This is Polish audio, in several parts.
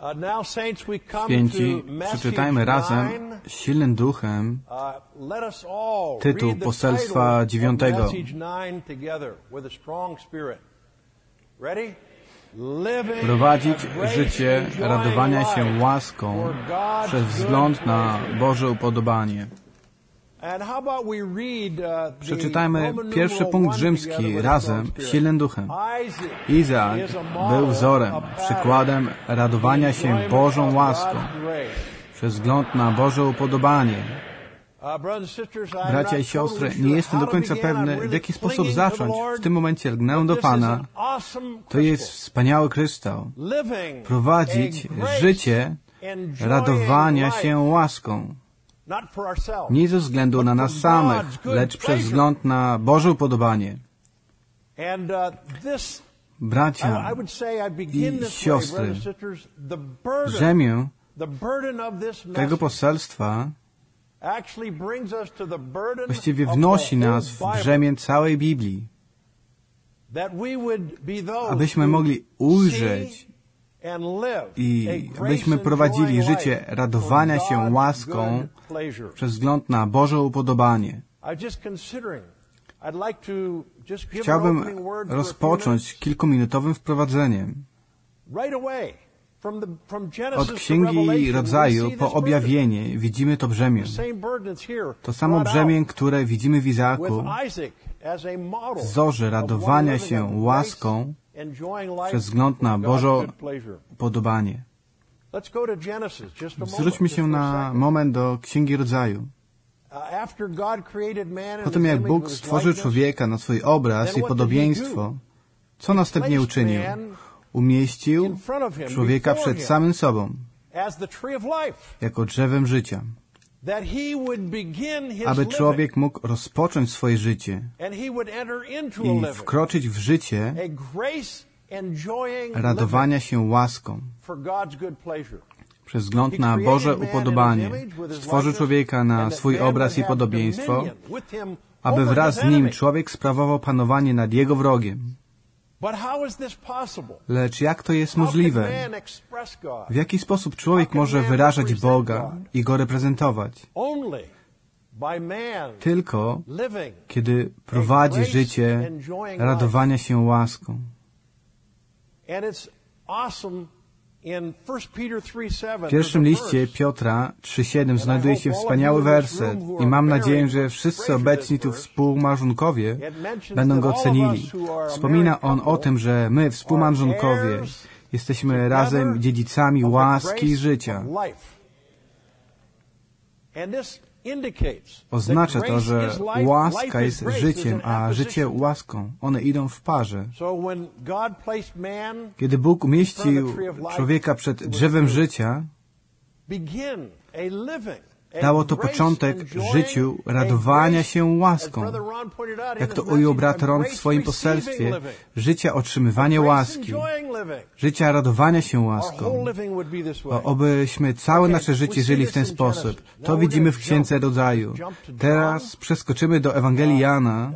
Święci, przeczytajmy razem silnym duchem tytuł poselstwa 9. Prowadzić życie radowania się łaską przez wzgląd na Boże upodobanie. Przeczytajmy pierwszy punkt rzymski razem silnym duchem. Izaak był wzorem, przykładem radowania się Bożą łaską przez wzgląd na Boże upodobanie. Bracia i siostry, nie jestem do końca pewny, w jaki sposób zacząć. W tym momencie lgnę do Pana. To jest wspaniały kryształ. Prowadzić życie radowania się łaską. Nie ze względu na nas samych, lecz przez wzgląd na Boże upodobanie. Bracia i siostry, brzemię tego poselstwa właściwie wnosi nas w brzemię całej Biblii, abyśmy mogli ujrzeć i abyśmy prowadzili życie radowania się łaską przez wzgląd na Boże upodobanie. Chciałbym rozpocząć kilkuminutowym wprowadzeniem. Od Księgi Rodzaju po objawienie widzimy to brzemię. To samo brzemię, które widzimy w Izaaku, wzorze radowania się łaską przez wzgląd na Boże upodobanie. Zwróćmy się na moment do Księgi Rodzaju. Potem jak Bóg stworzył człowieka na swój obraz i podobieństwo, co następnie uczynił? Umieścił człowieka przed samym sobą, jako drzewem życia, aby człowiek mógł rozpocząć swoje życie i wkroczyć w życie radowania się łaską przez wzgląd na Boże upodobanie. Stworzył człowieka na swój obraz i podobieństwo, aby wraz z nim człowiek sprawował panowanie nad jego wrogiem. Lecz jak to jest możliwe? W jaki sposób człowiek może wyrażać Boga i Go reprezentować? Tylko kiedy prowadzi życie radowania się łaską. W pierwszym liście Piotra 3:7 znajduje się wspaniały werset i mam nadzieję, że wszyscy obecni tu współmałżonkowie będą go cenili. Wspomina on o tym, że my, współmałżonkowie, jesteśmy razem dziedzicami łaski i życia. Oznacza to, że łaska jest życiem, a życie łaską. One idą w parze. Kiedy Bóg umieścił człowieka przed drzewem życia, dało to początek życiu radowania się łaską. Jak to ujął brat Ron w swoim poselstwie, życia otrzymywania łaski, życia radowania się łaską. Obyśmy całe nasze życie żyli w ten sposób. To widzimy w Księdze Rodzaju. Teraz przeskoczymy do Ewangelii Jana.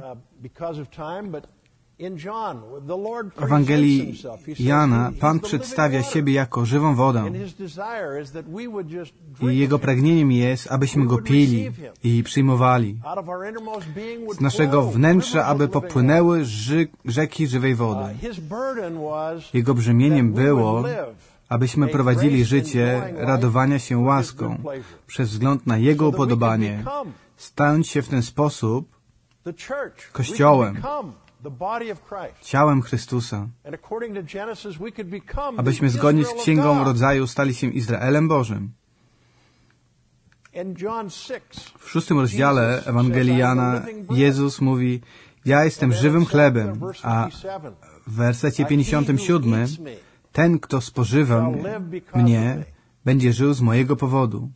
W Ewangelii Jana Pan przedstawia siebie jako żywą wodę i Jego pragnieniem jest, abyśmy Go pili i przyjmowali. Z naszego wnętrza, aby popłynęły rzeki żywej wody. Jego brzemieniem było, abyśmy prowadzili życie radowania się łaską przez wzgląd na Jego upodobanie, stając się w ten sposób Kościołem, ciałem Chrystusa, abyśmy zgodnie z Księgą Rodzaju stali się Izraelem Bożym. W 6 rozdziale Ewangelii Jana Jezus mówi: ja jestem żywym chlebem, a w wersecie 57 ten, kto spożywa mnie, będzie żył z mojego powodu.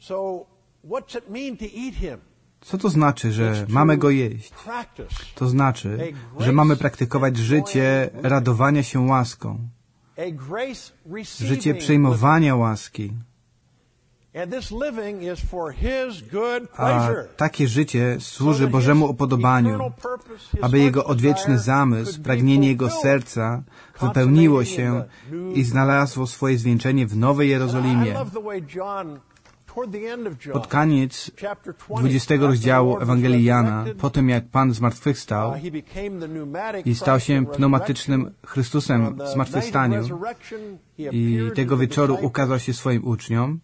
Co to znaczy, że mamy Go jeść? To znaczy, że mamy praktykować życie radowania się łaską, życie przyjmowania łaski. A takie życie służy Bożemu upodobaniu, aby Jego odwieczny zamysł, pragnienie Jego serca wypełniło się i znalazło swoje zwieńczenie w Nowej Jerozolimie. Pod koniec 20 rozdziału Ewangelii Jana, po tym jak Pan zmartwychwstał i stał się pneumatycznym Chrystusem w zmartwychwstaniu i tego wieczoru ukazał się swoim uczniom,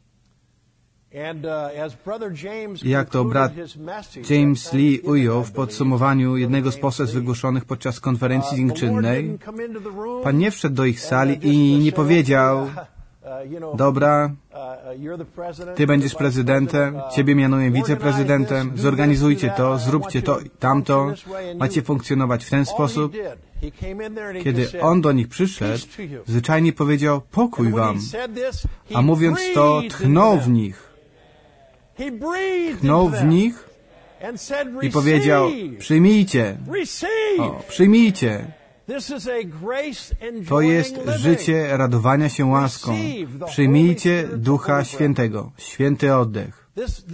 jak to brat James Lee ujął w podsumowaniu jednego z poselstw wygłoszonych podczas konferencji dziękczynnej, Pan nie wszedł do ich sali i nie powiedział: dobra, Ty będziesz prezydentem, Ciebie mianuję wiceprezydentem, zorganizujcie to, zróbcie to i tamto, macie funkcjonować w ten sposób. Kiedy On do nich przyszedł, zwyczajnie powiedział: pokój wam. A mówiąc to, tchnął w nich. Tchnął w nich i powiedział: przyjmijcie. O, przyjmijcie. To jest życie radowania się łaską. Przyjmijcie Ducha Świętego. Święty oddech.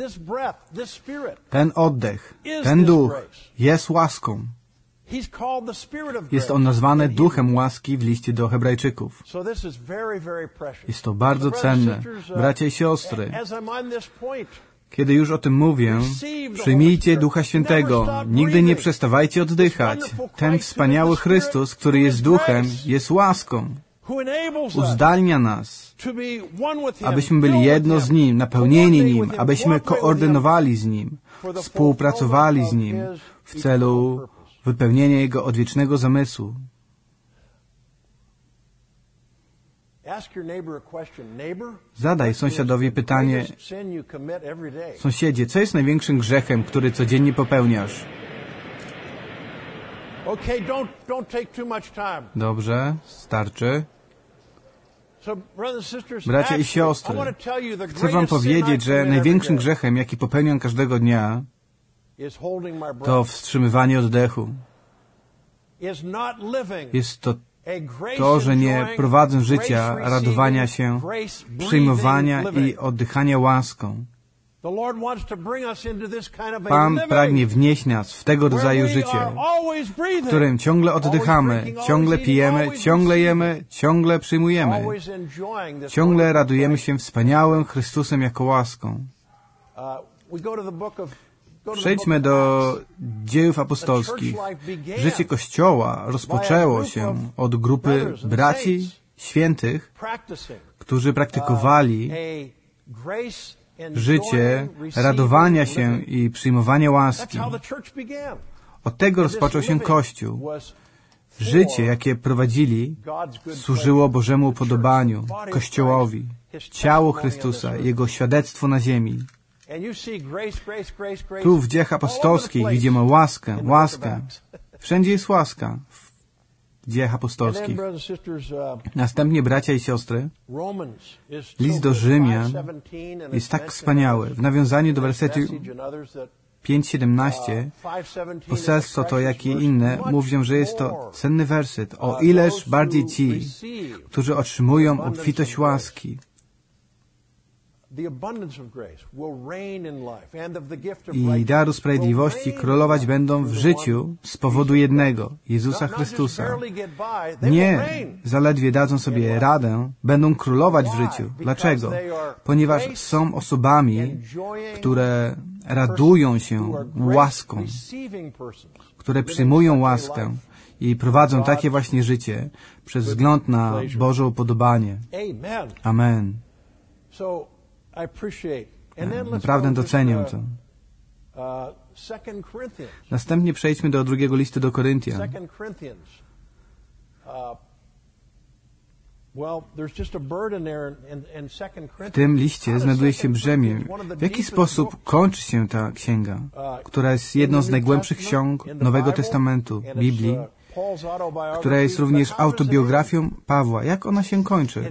Ten oddech, ten duch jest łaską. Jest on nazwany Duchem łaski w liście do Hebrajczyków. Jest to bardzo cenne. Bracia i siostry, kiedy już o tym mówię, przyjmijcie Ducha Świętego. Nigdy nie przestawajcie oddychać. Ten wspaniały Chrystus, który jest Duchem, jest łaską. Uzdalnia nas, abyśmy byli jedno z Nim, napełnieni Nim, abyśmy koordynowali z Nim, współpracowali z Nim w celu wypełnienia Jego odwiecznego zamysłu. Zadaj sąsiadowi pytanie: sąsiedzie, co jest największym grzechem, który codziennie popełniasz? Dobrze, starczy. Bracia i siostry, chcę wam powiedzieć, że największym grzechem, jaki popełniam każdego dnia, to wstrzymywanie oddechu. Jest to, że nie prowadzę życia radowania się, przyjmowania i oddychania łaską. Pan pragnie wnieść nas w tego rodzaju życie, w którym ciągle oddychamy, ciągle pijemy, ciągle jemy, ciągle przyjmujemy, ciągle radujemy się wspaniałym Chrystusem jako łaską. Przejdźmy do Dziejów Apostolskich. Życie Kościoła rozpoczęło się od grupy braci świętych, którzy praktykowali życie radowania się i przyjmowania łaski. Od tego rozpoczął się Kościół. Życie, jakie prowadzili, służyło Bożemu upodobaniu, Kościołowi, ciału Chrystusa, Jego świadectwu na ziemi. Tu w Dziejach Apostolskich widzimy łaskę, łaskę. Wszędzie jest łaska w Dziejach Apostolskich. Następnie, bracia i siostry, list do Rzymian jest tak wspaniały. W nawiązaniu do wersetu 5:17 poselstwo to, jak i inne, mówią, że jest to cenny werset. O ileż bardziej ci, którzy otrzymują obfitość łaski. I daru sprawiedliwości królować będą w życiu z powodu jednego, Jezusa Chrystusa. Nie zaledwie dadzą sobie radę, będą królować w życiu. Dlaczego? Ponieważ są osobami, które radują się łaską, które przyjmują łaskę i prowadzą takie właśnie życie przez wzgląd na Boże upodobanie. Amen. Naprawdę doceniam to. Następnie przejdźmy do drugiego listu do Koryntian. W tym liście znajduje się brzemię. W jaki sposób kończy się ta księga, która jest jedną z najgłębszych ksiąg Nowego Testamentu, Biblii, która jest również autobiografią Pawła? Jak ona się kończy?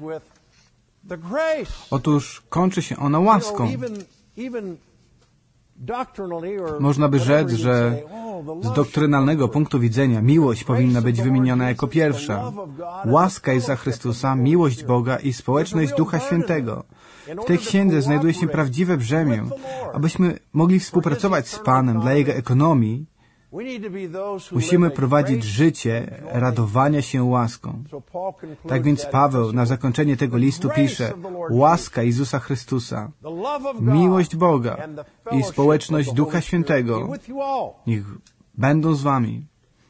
Otóż kończy się ona łaską. Można by rzec, że Z doktrynalnego punktu widzenia miłość powinna być wymieniona jako pierwsza. Łaska Jezusa Chrystusa, miłość Boga i społeczność Ducha Świętego. W tej księdze znajduje się prawdziwe brzemię. Abyśmy mogli współpracować z Panem dla Jego ekonomii, musimy prowadzić życie radowania się łaską. Tak więc Paweł na zakończenie tego listu pisze: łaska Jezusa Chrystusa, miłość Boga i społeczność Ducha Świętego niech będą z wami.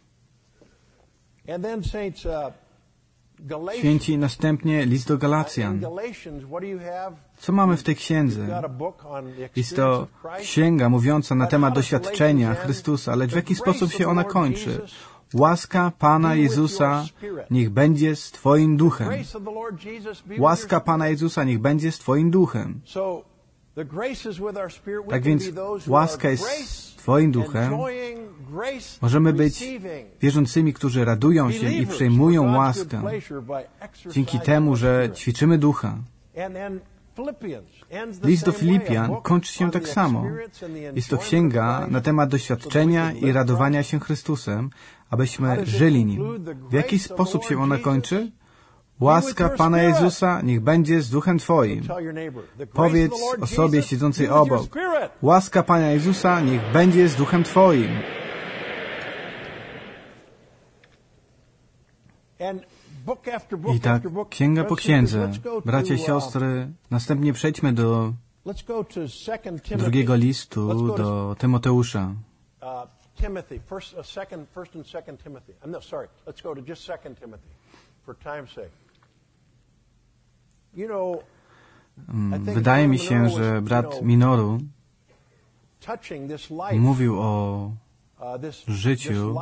Święci, następnie list do Galacjan. Co mamy w tej księdze? Jest to księga mówiąca na temat doświadczenia Chrystusa, lecz w jaki sposób się ona kończy? Łaska Pana Jezusa niech będzie z Twoim duchem. Łaska Pana Jezusa niech będzie z Twoim duchem. Tak więc łaska jest z Twoim duchem. Możemy być wierzącymi, którzy radują się i przejmują łaskę dzięki temu, że ćwiczymy ducha. List do Filipian kończy się tak samo. Jest to księga na temat doświadczenia i radowania się Chrystusem, abyśmy żyli Nim. W jaki sposób się ona kończy? Łaska Pana Jezusa niech będzie z duchem Twoim. Powiedz osobie siedzącej obok: łaska Pana Jezusa niech będzie z duchem Twoim. I tak, księga po księdze, bracia i siostry, następnie przejdźmy do drugiego listu do Tymoteusza. Wydaje mi się, że brat Minoru mówił o życiu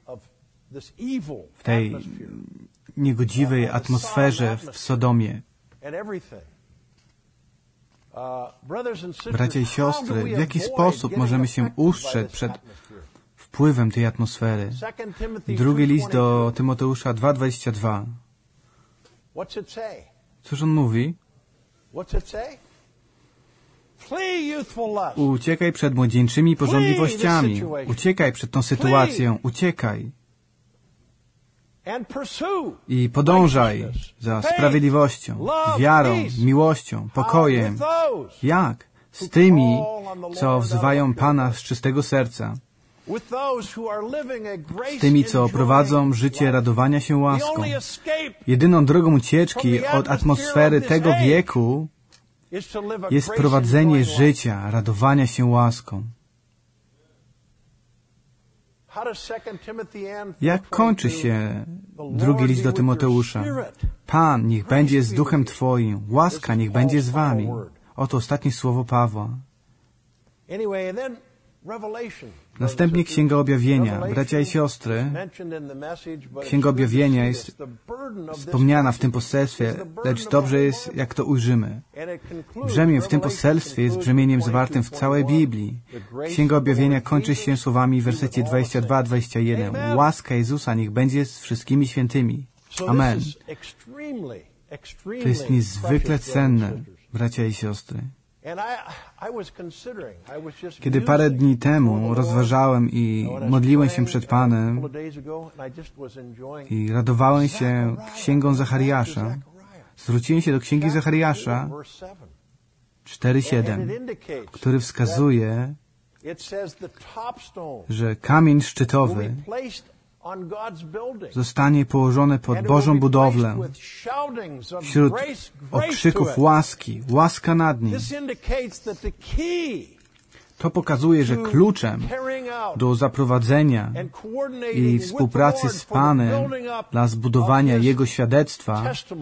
w tej niegodziwej atmosferze w Sodomie. Bracia i siostry, w jaki sposób możemy się ustrzec przed wpływem tej atmosfery? Drugi list do Tymoteusza 2:22. Cóż on mówi? Uciekaj przed młodzieńczymi pożądliwościami. Uciekaj przed tą sytuacją. Uciekaj. I podążaj za sprawiedliwością, wiarą, miłością, pokojem. Jak? Z tymi, co wzywają Pana z czystego serca. Z tymi, co prowadzą życie radowania się łaską. Jedyną drogą ucieczki od atmosfery tego wieku jest prowadzenie życia radowania się łaską. Jak kończy się drugi list do Tymoteusza? Pan niech będzie z duchem Twoim, łaska niech będzie z wami. Oto ostatnie słowo Pawła. Następnie Księga Objawienia. Bracia i siostry, Księga Objawienia jest wspomniana w tym poselstwie, lecz dobrze jest, jak to ujrzymy. Brzemię w tym poselstwie jest brzemieniem zawartym w całej Biblii. Księga Objawienia kończy się słowami w wersecie 22-21. Łaska Jezusa niech będzie z wszystkimi świętymi. Amen. To jest niezwykle cenne, bracia i siostry. Kiedy parę dni temu rozważałem i modliłem się przed Panem i radowałem się Księgą Zachariasza, zwróciłem się do Księgi Zachariasza 4:7, który wskazuje, że kamień szczytowy zostanie położony pod Bożą budowlę wśród okrzyków łaski, łaska nad nim. To pokazuje, że kluczem do zaprowadzenia i współpracy z Panem dla zbudowania Jego świadectwa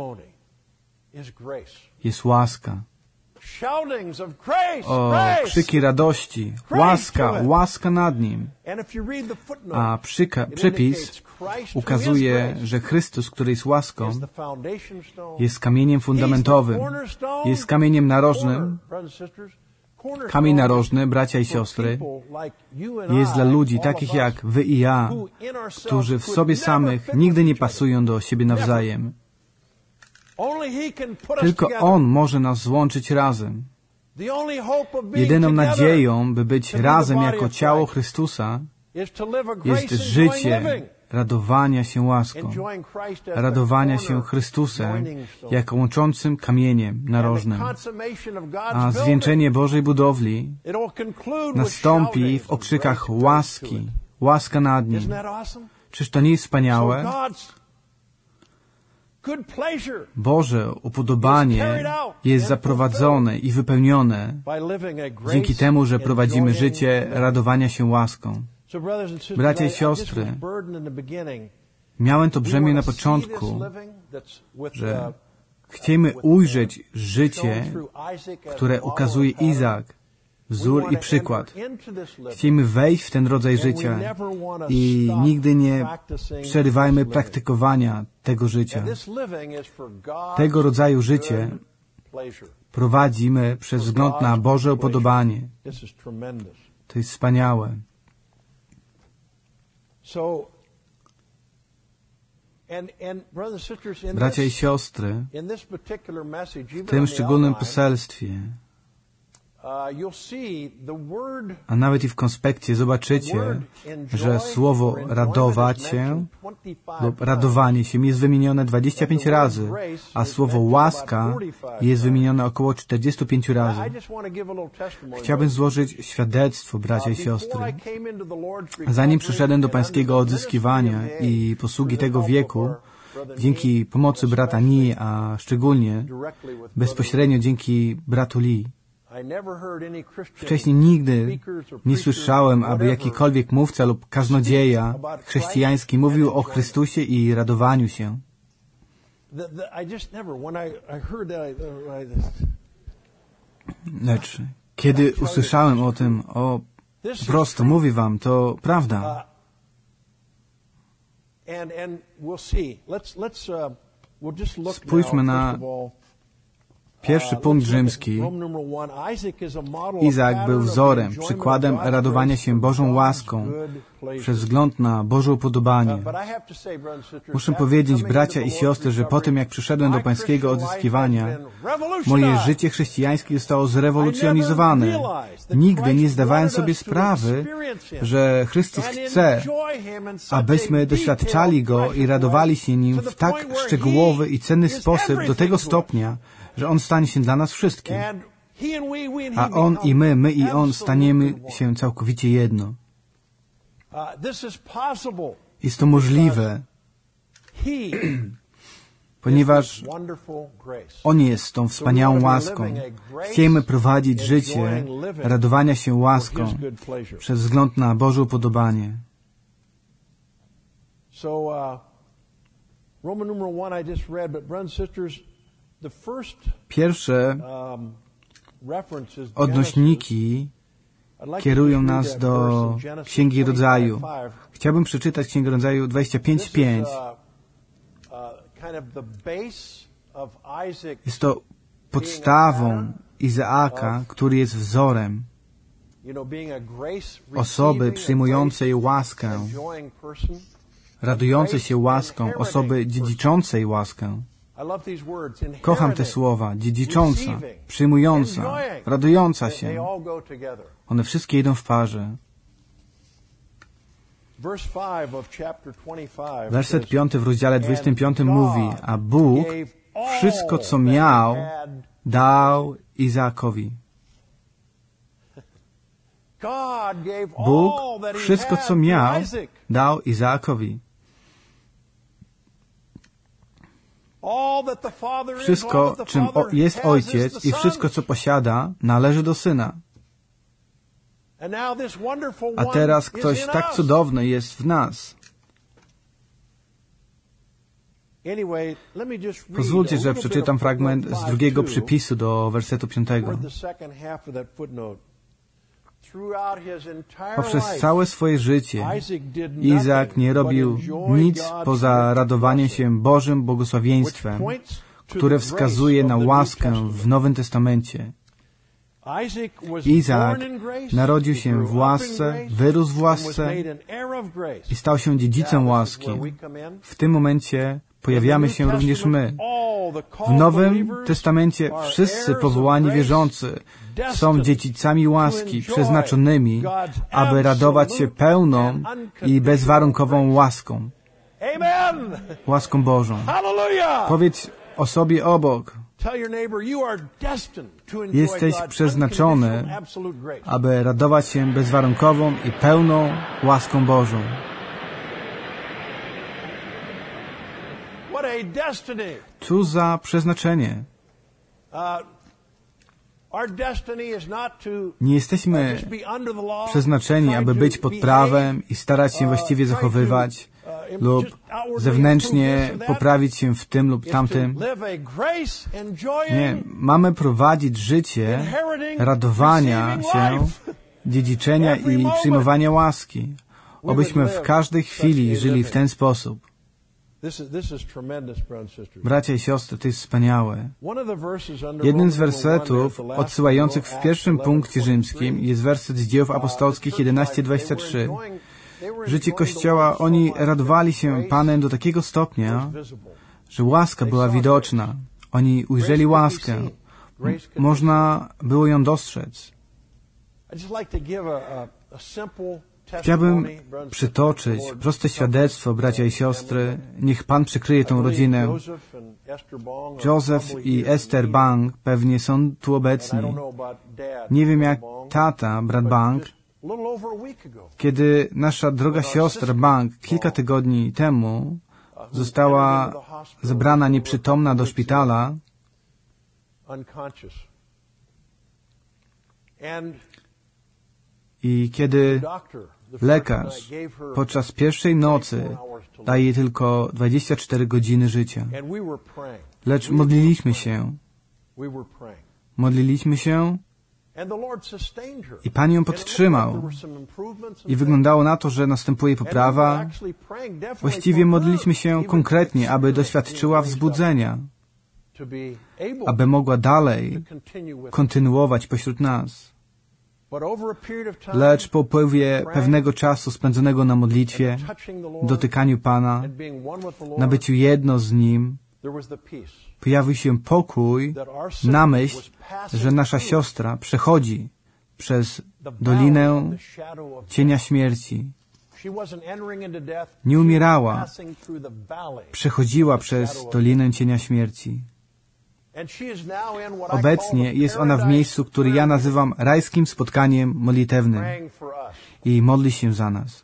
jest łaska. O, krzyki radości, łaska, łaska nad nim. A przepis ukazuje, że Chrystus, który jest łaską, jest kamieniem fundamentowym, jest kamieniem narożnym. Kamień narożny, bracia i siostry, jest dla ludzi takich jak wy i ja, którzy w sobie samych nigdy nie pasują do siebie nawzajem. Tylko On może nas złączyć razem. Jedyną nadzieją, by być razem jako ciało Chrystusa, jest życie radowania się łaską, radowania się Chrystusem jako łączącym kamieniem narożnym. A zwieńczenie Bożej budowli nastąpi w okrzykach łaski, łaska nad nim. Czyż to nie jest wspaniałe? Boże upodobanie jest zaprowadzone i wypełnione dzięki temu, że prowadzimy życie radowania się łaską. Bracia i siostry, miałem to brzemię na początku, że chcemy ujrzeć życie, które ukazuje Izaak, wzór i przykład. Chcemy wejść w ten rodzaj życia i nigdy nie przerywajmy praktykowania tego życia. Tego rodzaju życie prowadzimy przez wzgląd na Boże upodobanie. To jest wspaniałe. Bracia i siostry, w tym szczególnym poselstwie, a nawet i w konspekcie zobaczycie, że słowo radować się lub radowanie się jest wymienione 25 razy, a słowo łaska jest wymienione około 45 razy. Chciałbym złożyć świadectwo, bracia i siostry. Zanim przyszedłem do Pańskiego odzyskiwania i posługi tego wieku, dzięki pomocy brata Nii, a szczególnie bezpośrednio dzięki bratu Lee, wcześniej nigdy nie słyszałem, aby jakikolwiek mówca lub kaznodzieja chrześcijański mówił o Chrystusie i radowaniu się. Lecz kiedy usłyszałem o tym, po prostu mówię wam, to prawda. Spójrzmy na pierwszy punkt rzymski. Izaak był wzorem, przykładem radowania się Bożą łaską przez wzgląd na Boże upodobanie. Muszę powiedzieć, bracia i siostry, że po tym, jak przyszedłem do Pańskiego odzyskiwania, moje życie chrześcijańskie zostało zrewolucjonizowane. Nigdy nie zdawałem sobie sprawy, że Chrystus chce, abyśmy doświadczali Go i radowali się Nim w tak szczegółowy i cenny sposób do tego stopnia, że On stanie się dla nas wszystkim. A On i my i On staniemy się całkowicie jedno. Jest to możliwe, ponieważ On jest tą wspaniałą łaską. Chcemy prowadzić życie radowania się łaską przez wzgląd na Boże upodobanie. Pierwsze odnośniki kierują nas do Księgi Rodzaju. Chciałbym przeczytać Księgę Rodzaju 25:5. Jest to podstawą Izaaka, który jest wzorem osoby przyjmującej łaskę, radującej się łaską, osoby dziedziczącej łaskę. Kocham te słowa. Dziedzicząca, przyjmująca, radująca się. One wszystkie idą w parze. Werset 5 w rozdziale 25 mówi, a Bóg wszystko, co miał, dał Izaakowi. Bóg wszystko, co miał, dał Izaakowi. Wszystko, czym jest ojciec i wszystko, co posiada, należy do syna. A teraz ktoś tak cudowny jest w nas. Pozwólcie, że przeczytam fragment z drugiego przypisu do wersetu 5. Poprzez całe swoje życie Izaak nie robił nic poza radowaniem się Bożym błogosławieństwem, które wskazuje na łaskę w Nowym Testamencie. Izaak narodził się w łasce, wyrósł w łasce i stał się dziedzicem łaski. W tym momencie pojawiamy się również my. W Nowym Testamencie wszyscy powołani wierzący są dziedzicami łaski, przeznaczonymi, aby radować się pełną i bezwarunkową łaską. Łaską Bożą. Powiedz osobie obok, jesteś przeznaczony, aby radować się bezwarunkową i pełną łaską Bożą. Cóż za przeznaczenie. Nie jesteśmy przeznaczeni, aby być pod prawem i starać się właściwie zachowywać lub zewnętrznie poprawić się w tym lub tamtym. Nie, mamy prowadzić życie radowania się, dziedziczenia i przyjmowania łaski. Obyśmy w każdej chwili żyli w ten sposób. Bracia i siostry, to jest wspaniałe. Jeden z wersetów odsyłających w pierwszym punkcie rzymskim jest werset z Dziejów Apostolskich 11:23. Życie Kościoła, oni radowali się Panem do takiego stopnia, że łaska była widoczna. Oni ujrzeli łaskę. Można było ją dostrzec. Chciałbym przytoczyć proste świadectwo, bracia i siostry. Niech Pan przykryje tą rodzinę. Joseph i Esther Bank pewnie są tu obecni. Nie wiem jak tata, brat Bank. Kiedy nasza droga siostra Bank kilka tygodni temu została zabrana nieprzytomna do szpitala, i kiedy lekarz podczas pierwszej nocy daje jej tylko 24 godziny życia. Lecz modliliśmy się i Pan ją podtrzymał. I wyglądało na to, że następuje poprawa. Właściwie modliliśmy się konkretnie, aby doświadczyła wzbudzenia, aby mogła dalej kontynuować pośród nas. Lecz po upływie pewnego czasu spędzonego na modlitwie, dotykaniu Pana, na byciu jedno z Nim, pojawił się pokój na myśl, że nasza siostra przechodzi przez dolinę cienia śmierci. Nie umierała, przechodziła przez dolinę cienia śmierci. Obecnie jest ona w miejscu, które ja nazywam rajskim spotkaniem modlitewnym i modli się za nas.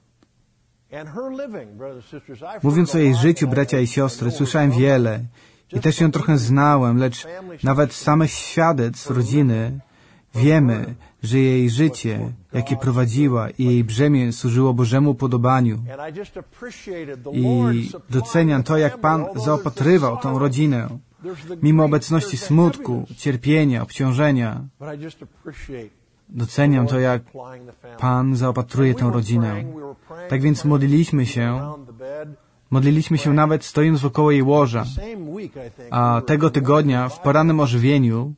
Mówiąc o jej życiu, bracia i siostry, słyszałem wiele i też ją trochę znałem, lecz nawet z samych świadectw rodziny wiemy, że jej życie, jakie prowadziła i jej brzemię służyło Bożemu podobaniu. I doceniam to, jak Pan zaopatrywał tą rodzinę. Mimo obecności smutku, cierpienia, obciążenia, doceniam to, jak Pan zaopatruje tę rodzinę. Tak więc modliliśmy się nawet stojąc wokoło jej łoża. A tego tygodnia w porannym ożywieniu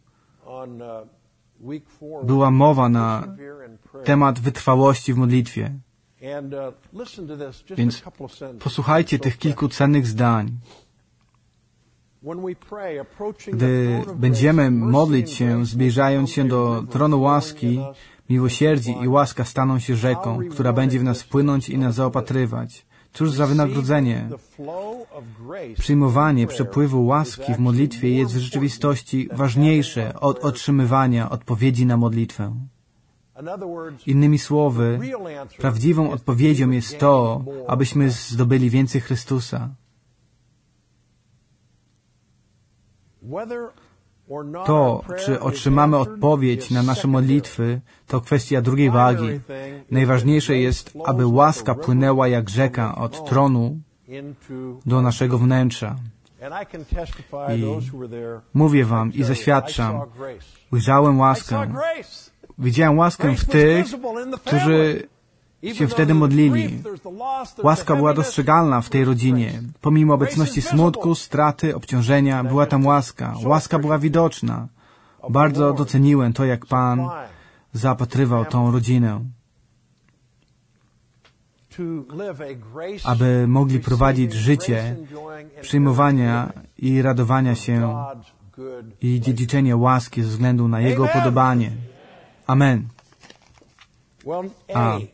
była mowa na temat wytrwałości w modlitwie. Więc posłuchajcie tych kilku cennych zdań. Gdy będziemy modlić się, zbliżając się do tronu łaski, miłosierdzi i łaska staną się rzeką, która będzie w nas płynąć i nas zaopatrywać. Cóż za wynagrodzenie? Przyjmowanie przepływu łaski w modlitwie jest w rzeczywistości ważniejsze od otrzymywania odpowiedzi na modlitwę. Innymi słowy, prawdziwą odpowiedzią jest to, abyśmy zdobyli więcej Chrystusa. To, czy otrzymamy odpowiedź na nasze modlitwy, to kwestia drugiej wagi. Najważniejsze jest, aby łaska płynęła jak rzeka od tronu do naszego wnętrza. I mówię wam i zaświadczam, ujrzałem łaskę. Widziałem łaskę w tych, którzy się wtedy modlili. Łaska była dostrzegalna w tej rodzinie. Pomimo obecności smutku, straty, obciążenia, była tam łaska. Łaska była widoczna. Bardzo doceniłem to, jak Pan zaopatrywał tą rodzinę. Aby mogli prowadzić życie przyjmowania i radowania się i dziedziczenia łaski ze względu na Jego upodobanie. Amen. A.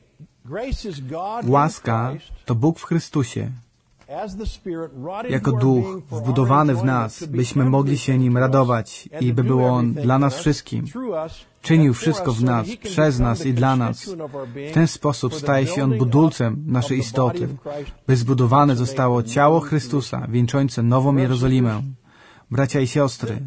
Łaska to Bóg w Chrystusie, jako Duch wbudowany w nas, byśmy mogli się Nim radować i by był On dla nas wszystkim. Czynił wszystko w nas, przez nas i dla nas. W ten sposób staje się On budulcem naszej istoty, by zbudowane zostało ciało Chrystusa, wieńczące nową Jerozolimę. Bracia i siostry,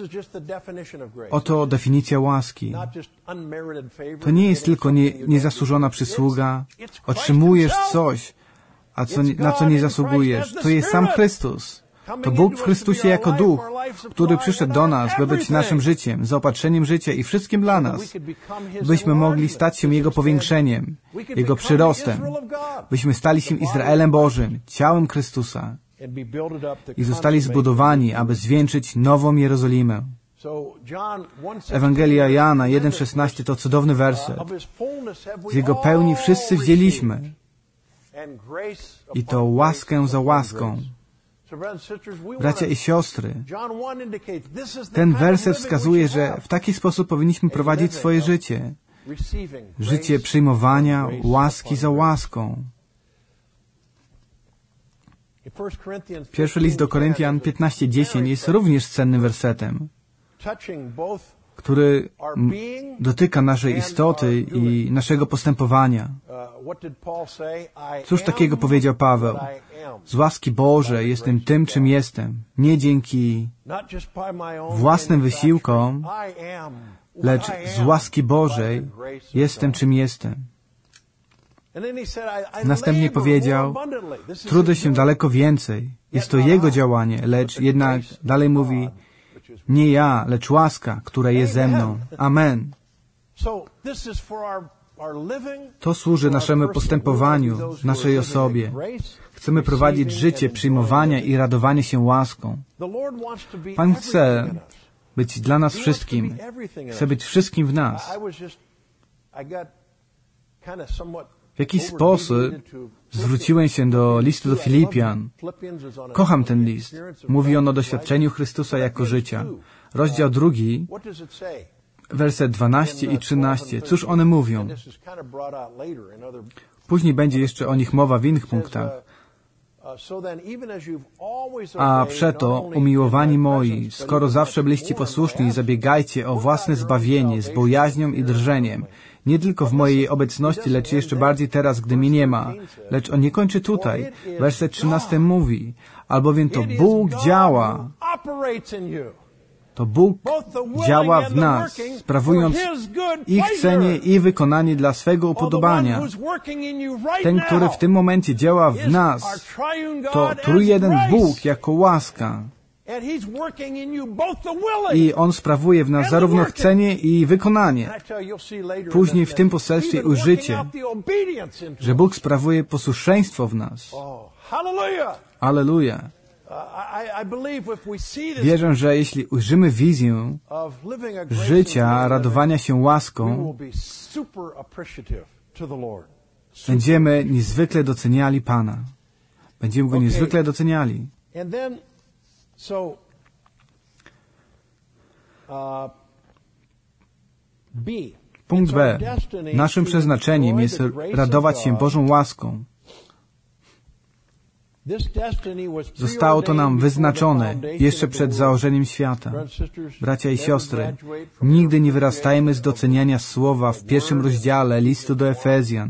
oto definicja łaski. To nie jest tylko niezasłużona przysługa. Otrzymujesz coś, na co nie zasługujesz. To jest sam Chrystus. To Bóg w Chrystusie jako Duch, który przyszedł do nas, by być naszym życiem, zaopatrzeniem życia i wszystkim dla nas, byśmy mogli stać się Jego powiększeniem, Jego przyrostem, byśmy stali się Izraelem Bożym, ciałem Chrystusa i zostali zbudowani, aby zwieńczyć nową Jerozolimę. Ewangelia Jana 1,16 to cudowny werset. Z Jego pełni wszyscy wzięliśmy i to łaskę za łaską. Bracia i siostry, ten werset wskazuje, że w taki sposób powinniśmy prowadzić swoje życie. Życie przyjmowania łaski za łaską. Pierwszy list do Koryntian 15:10 jest również cennym wersetem, który dotyka naszej istoty i naszego postępowania. Cóż takiego powiedział Paweł? Z łaski Bożej jestem tym, czym jestem. Nie dzięki własnym wysiłkom, lecz z łaski Bożej jestem, czym jestem. Następnie powiedział, trudzę się daleko więcej. Jest to Jego działanie, lecz jednak dalej mówi, nie ja, lecz łaska, która jest ze mną. Amen. To służy naszemu postępowaniu, naszej osobie. Chcemy prowadzić życie przyjmowania i radowania się łaską. Pan chce być dla nas wszystkim. Chce być wszystkim w nas. W jakiś sposób zwróciłem się do listu do Filipian. Kocham ten list. Mówi on o doświadczeniu Chrystusa jako życia. Rozdział 2, werset 12 i 13. Cóż one mówią? Później będzie jeszcze o nich mowa w innych punktach. A przeto, umiłowani moi, skoro zawsze byliście posłuszni, zabiegajcie o własne zbawienie z bojaźnią i drżeniem. Nie tylko w mojej obecności, lecz jeszcze bardziej teraz, gdy mnie nie ma. Lecz on nie kończy tutaj. Werset 13 mówi, albowiem to Bóg działa. To Bóg działa w nas, sprawując i chcenie, i wykonanie dla swego upodobania. Ten, który w tym momencie działa w nas, to trójjeden Bóg jako łaska. I On sprawuje w nas zarówno chcenie i wykonanie. Później w tym poselstwie ujrzycie, że Bóg sprawuje posłuszeństwo w nas. Alleluja. Wierzę, że jeśli ujrzymy wizję życia, radowania się łaską, będziemy niezwykle doceniali Pana. Będziemy Go niezwykle doceniali. Punkt B. Naszym przeznaczeniem jest radować się Bożą łaską. Zostało to nam wyznaczone jeszcze przed założeniem świata. Bracia i siostry, nigdy nie wyrastajmy z doceniania słowa w 1 rozdziale listu do Efezjan.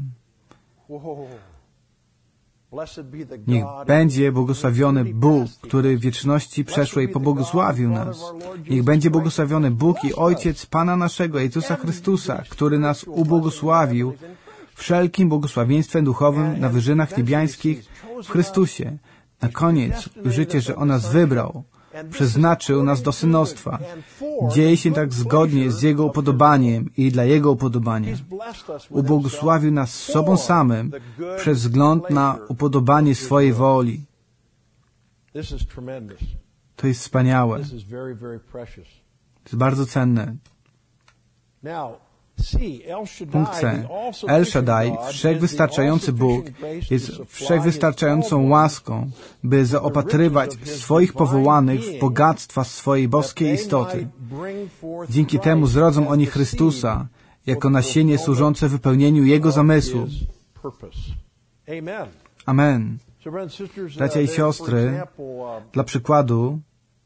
Niech będzie błogosławiony Bóg, który w wieczności przeszłej pobłogosławił nas. Niech będzie błogosławiony Bóg i Ojciec Pana naszego, Jezusa Chrystusa, który nas ubłogosławił wszelkim błogosławieństwem duchowym na wyżynach niebiańskich w Chrystusie. Na koniec ujrzycie, że On nas wybrał, przeznaczył nas do synostwa. Dzieje się tak zgodnie z Jego upodobaniem i dla Jego upodobania. Ubłogosławił nas sobą samym przez wzgląd na upodobanie swojej woli. To jest wspaniałe. To jest bardzo cenne. Punkt C. El Shaddai, wszechwystarczający Bóg, jest wszechwystarczającą łaską, by zaopatrywać swoich powołanych w bogactwa swojej boskiej istoty. Dzięki temu zrodzą oni Chrystusa jako nasienie służące wypełnieniu Jego zamysłu. Amen. Bracia i siostry, dla przykładu,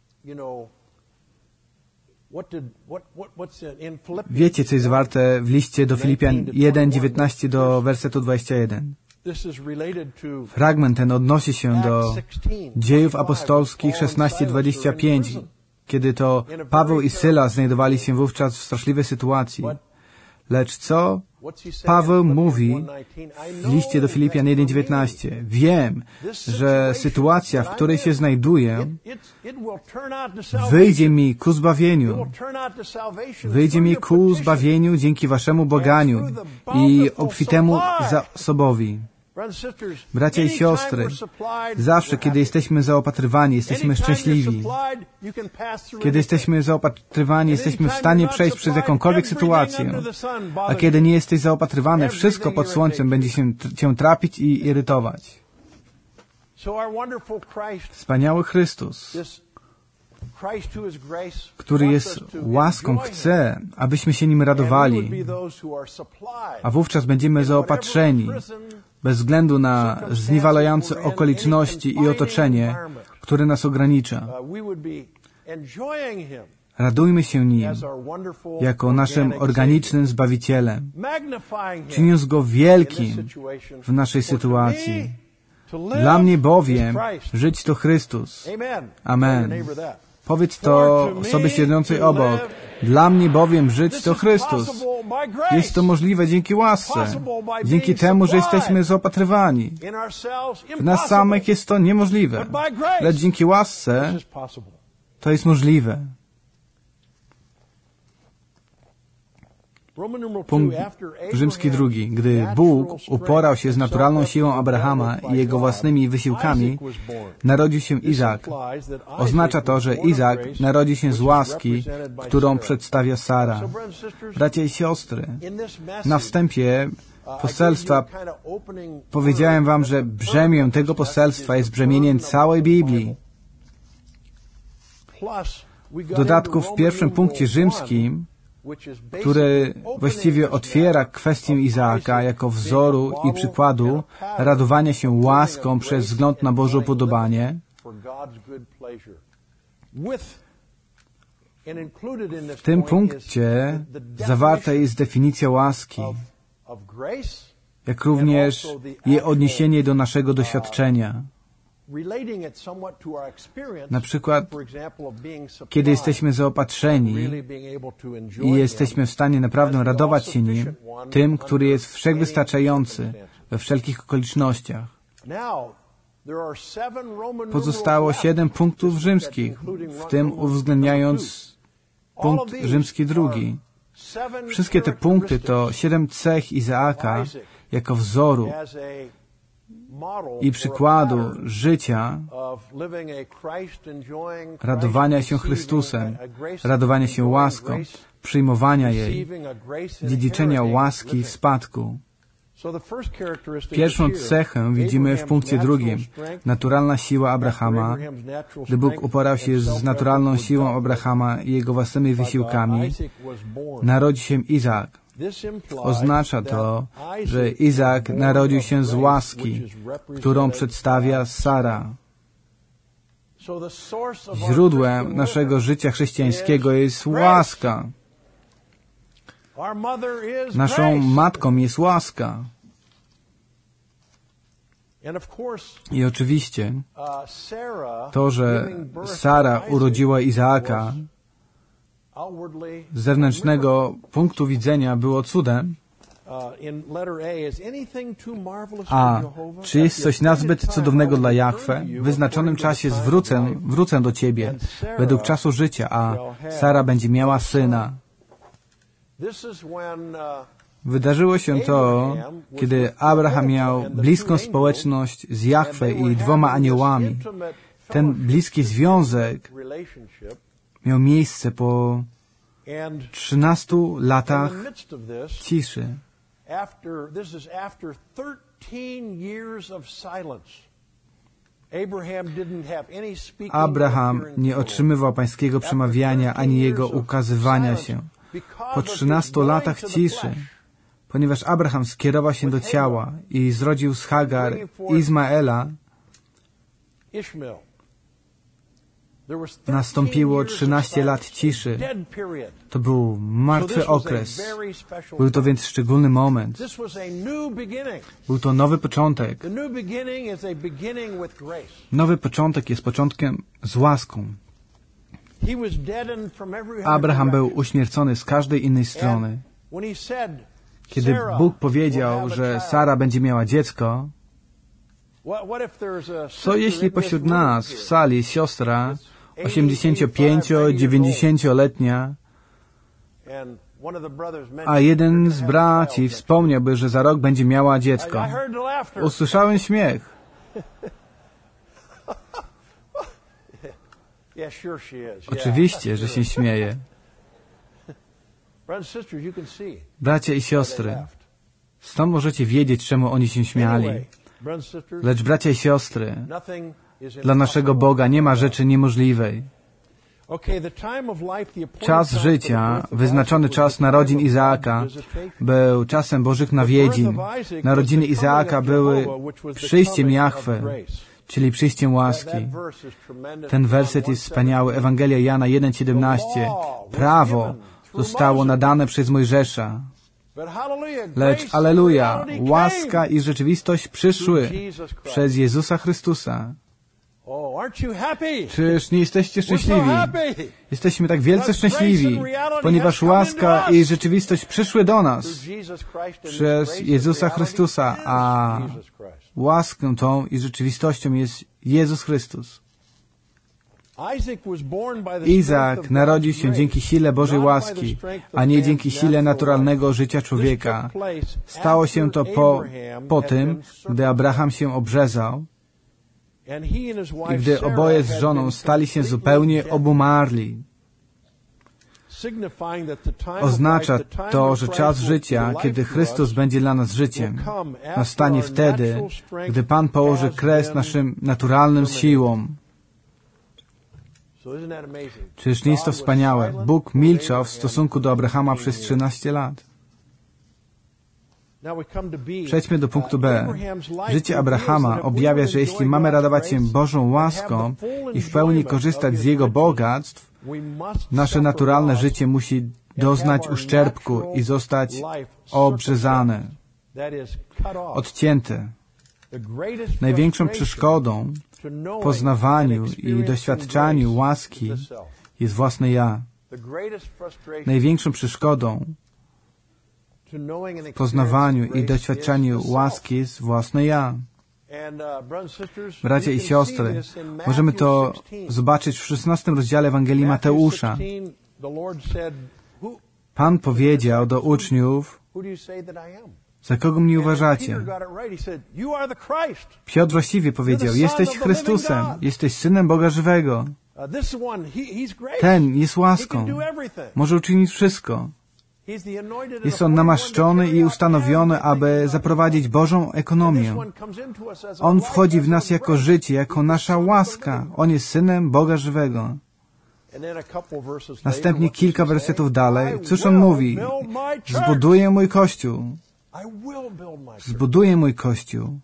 wiecie, co jest zawarte w liście do Filipian 1, 19 do wersetu 21. Fragment ten odnosi się do Dziejów Apostolskich 16:25, kiedy to Paweł i Syla znajdowali się wówczas w straszliwej sytuacji. Lecz co Paweł mówi w liście do Filipian 1:19? Wiem, że sytuacja, w której się znajduję, wyjdzie mi ku zbawieniu. Wyjdzie mi ku zbawieniu dzięki waszemu błaganiu i obfitemu zasobowi. Bracia i siostry, zawsze, kiedy jesteśmy zaopatrywani, jesteśmy szczęśliwi. Kiedy jesteśmy zaopatrywani, jesteśmy w stanie przejść przez jakąkolwiek sytuację. A kiedy nie jesteś zaopatrywany, wszystko pod słońcem będzie cię trapić i irytować. Wspaniały Chrystus, który jest łaską, chce, abyśmy się Nim radowali, a wówczas będziemy zaopatrzeni, bez względu na zniewalające okoliczności i otoczenie, które nas ogranicza. Radujmy się Nim jako naszym organicznym Zbawicielem, czyniąc Go wielkim w naszej sytuacji. Dla mnie bowiem żyć to Chrystus. Amen. Powiedz to osobie siedzącej obok. Dla mnie bowiem żyć to Chrystus. Jest to możliwe dzięki łasce, dzięki temu, że jesteśmy zaopatrywani. W nas samych jest to niemożliwe, lecz dzięki łasce to jest możliwe. Punkt rzymski drugi. Gdy Bóg uporał się z naturalną siłą Abrahama i jego własnymi wysiłkami, narodził się Izaak. Oznacza to, że Izaak narodzi się z łaski, którą przedstawia Sara. Bracia i siostry, na wstępie poselstwa powiedziałem wam, że brzemię tego poselstwa jest brzemieniem całej Biblii. W dodatku w pierwszym punkcie rzymskim, który właściwie otwiera kwestię Izaaka jako wzoru i przykładu radowania się łaską przez wzgląd na Boże upodobanie. W tym punkcie zawarta jest definicja łaski, jak również jej odniesienie do naszego doświadczenia. Na przykład, kiedy jesteśmy zaopatrzeni i jesteśmy w stanie naprawdę radować się Nim, tym, który jest wszechwystarczający we wszelkich okolicznościach. Pozostało 7 punktów rzymskich, w tym uwzględniając punkt rzymski drugi. Wszystkie te punkty to 7 cech Izaaka jako wzoru i przykładu życia, radowania się Chrystusem, radowania się łaską, przyjmowania jej, dziedziczenia łaski w spadku. Pierwszą cechę widzimy w punkcie drugim. Naturalna siła Abrahama. Gdy Bóg uporał się z naturalną siłą Abrahama i jego własnymi wysiłkami, narodzi się Izaak. Oznacza to, że Izaak narodził się z łaski, którą przedstawia Sara. Źródłem naszego życia chrześcijańskiego jest łaska. Naszą matką jest łaska. I oczywiście to, że Sara urodziła Izaaka, z zewnętrznego punktu widzenia było cudem. A czy jest coś nazbyt cudownego dla Jahwe? W wyznaczonym czasie wrócę do Ciebie według czasu życia, a Sara będzie miała syna. Wydarzyło się to, kiedy Abraham miał bliską społeczność z Jahwe i 2 aniołami. Ten bliski związek miał miejsce po 13 latach ciszy. Abraham nie otrzymywał pańskiego przemawiania ani jego ukazywania się. Po 13 latach ciszy, ponieważ Abraham skierował się do ciała i zrodził z Hagar Izmaela, nastąpiło 13 lat ciszy. To był martwy okres. Był to więc szczególny moment. Był to nowy początek. Nowy początek jest początkiem z łaską. Abraham był uśmiercony z każdej innej strony. Kiedy Bóg powiedział, że Sara będzie miała dziecko, co jeśli pośród nas w sali siostra 85-90-letnia, a jeden z braci wspomniałby, że za rok będzie miała dziecko? Usłyszałem śmiech. Oczywiście, że się śmieje. Bracia i siostry, stąd możecie wiedzieć, czemu oni się śmiali. Lecz bracia i siostry, dla naszego Boga nie ma rzeczy niemożliwej. Czas życia, wyznaczony czas narodzin Izaaka, był czasem Bożych nawiedzin. Narodziny Izaaka były przyjściem Jahwe, czyli przyjściem łaski. Ten werset jest wspaniały. Ewangelia Jana 1,17. Prawo zostało nadane przez Mojżesza. Lecz, alleluja, łaska i rzeczywistość przyszły przez Jezusa Chrystusa. Czyż nie jesteście szczęśliwi? Jesteśmy tak wielce szczęśliwi, ponieważ łaska i rzeczywistość przyszły do nas przez Jezusa Chrystusa, a łaską tą i rzeczywistością jest Jezus Chrystus. Izaak narodził się dzięki sile Bożej łaski, a nie dzięki sile naturalnego życia człowieka. Stało się to po tym, gdy Abraham się obrzezał i gdy oboje z żoną stali się zupełnie obumarli. Oznacza to, że czas życia, kiedy Chrystus będzie dla nas życiem, nastanie wtedy, gdy Pan położy kres naszym naturalnym siłom. Czyż nie jest to wspaniałe? Bóg milczał w stosunku do Abrahama przez 13 lat. Przejdźmy do punktu B. Życie Abrahama objawia, że jeśli mamy radować się Bożą łaską i w pełni korzystać z Jego bogactw, nasze naturalne życie musi doznać uszczerbku i zostać obrzezane, odcięte. Największą przeszkodą w poznawaniu i doświadczaniu łaski jest własne ja. Największą przeszkodą w poznawaniu i doświadczaniu łaski jest własne ja. Bracia i siostry, możemy to zobaczyć w 16 rozdziale Ewangelii Mateusza. Pan powiedział do uczniów: za kogo mnie uważacie? Piotr właściwie powiedział: jesteś Chrystusem, jesteś Synem Boga żywego. Ten jest łaską, może uczynić wszystko. Jest On namaszczony i ustanowiony, aby zaprowadzić Bożą ekonomię. On wchodzi w nas jako życie, jako nasza łaska. On jest Synem Boga żywego. Następnie kilka wersetów dalej. Cóż On mówi? Zbuduję mój Kościół. Zbuduję mój Kościół.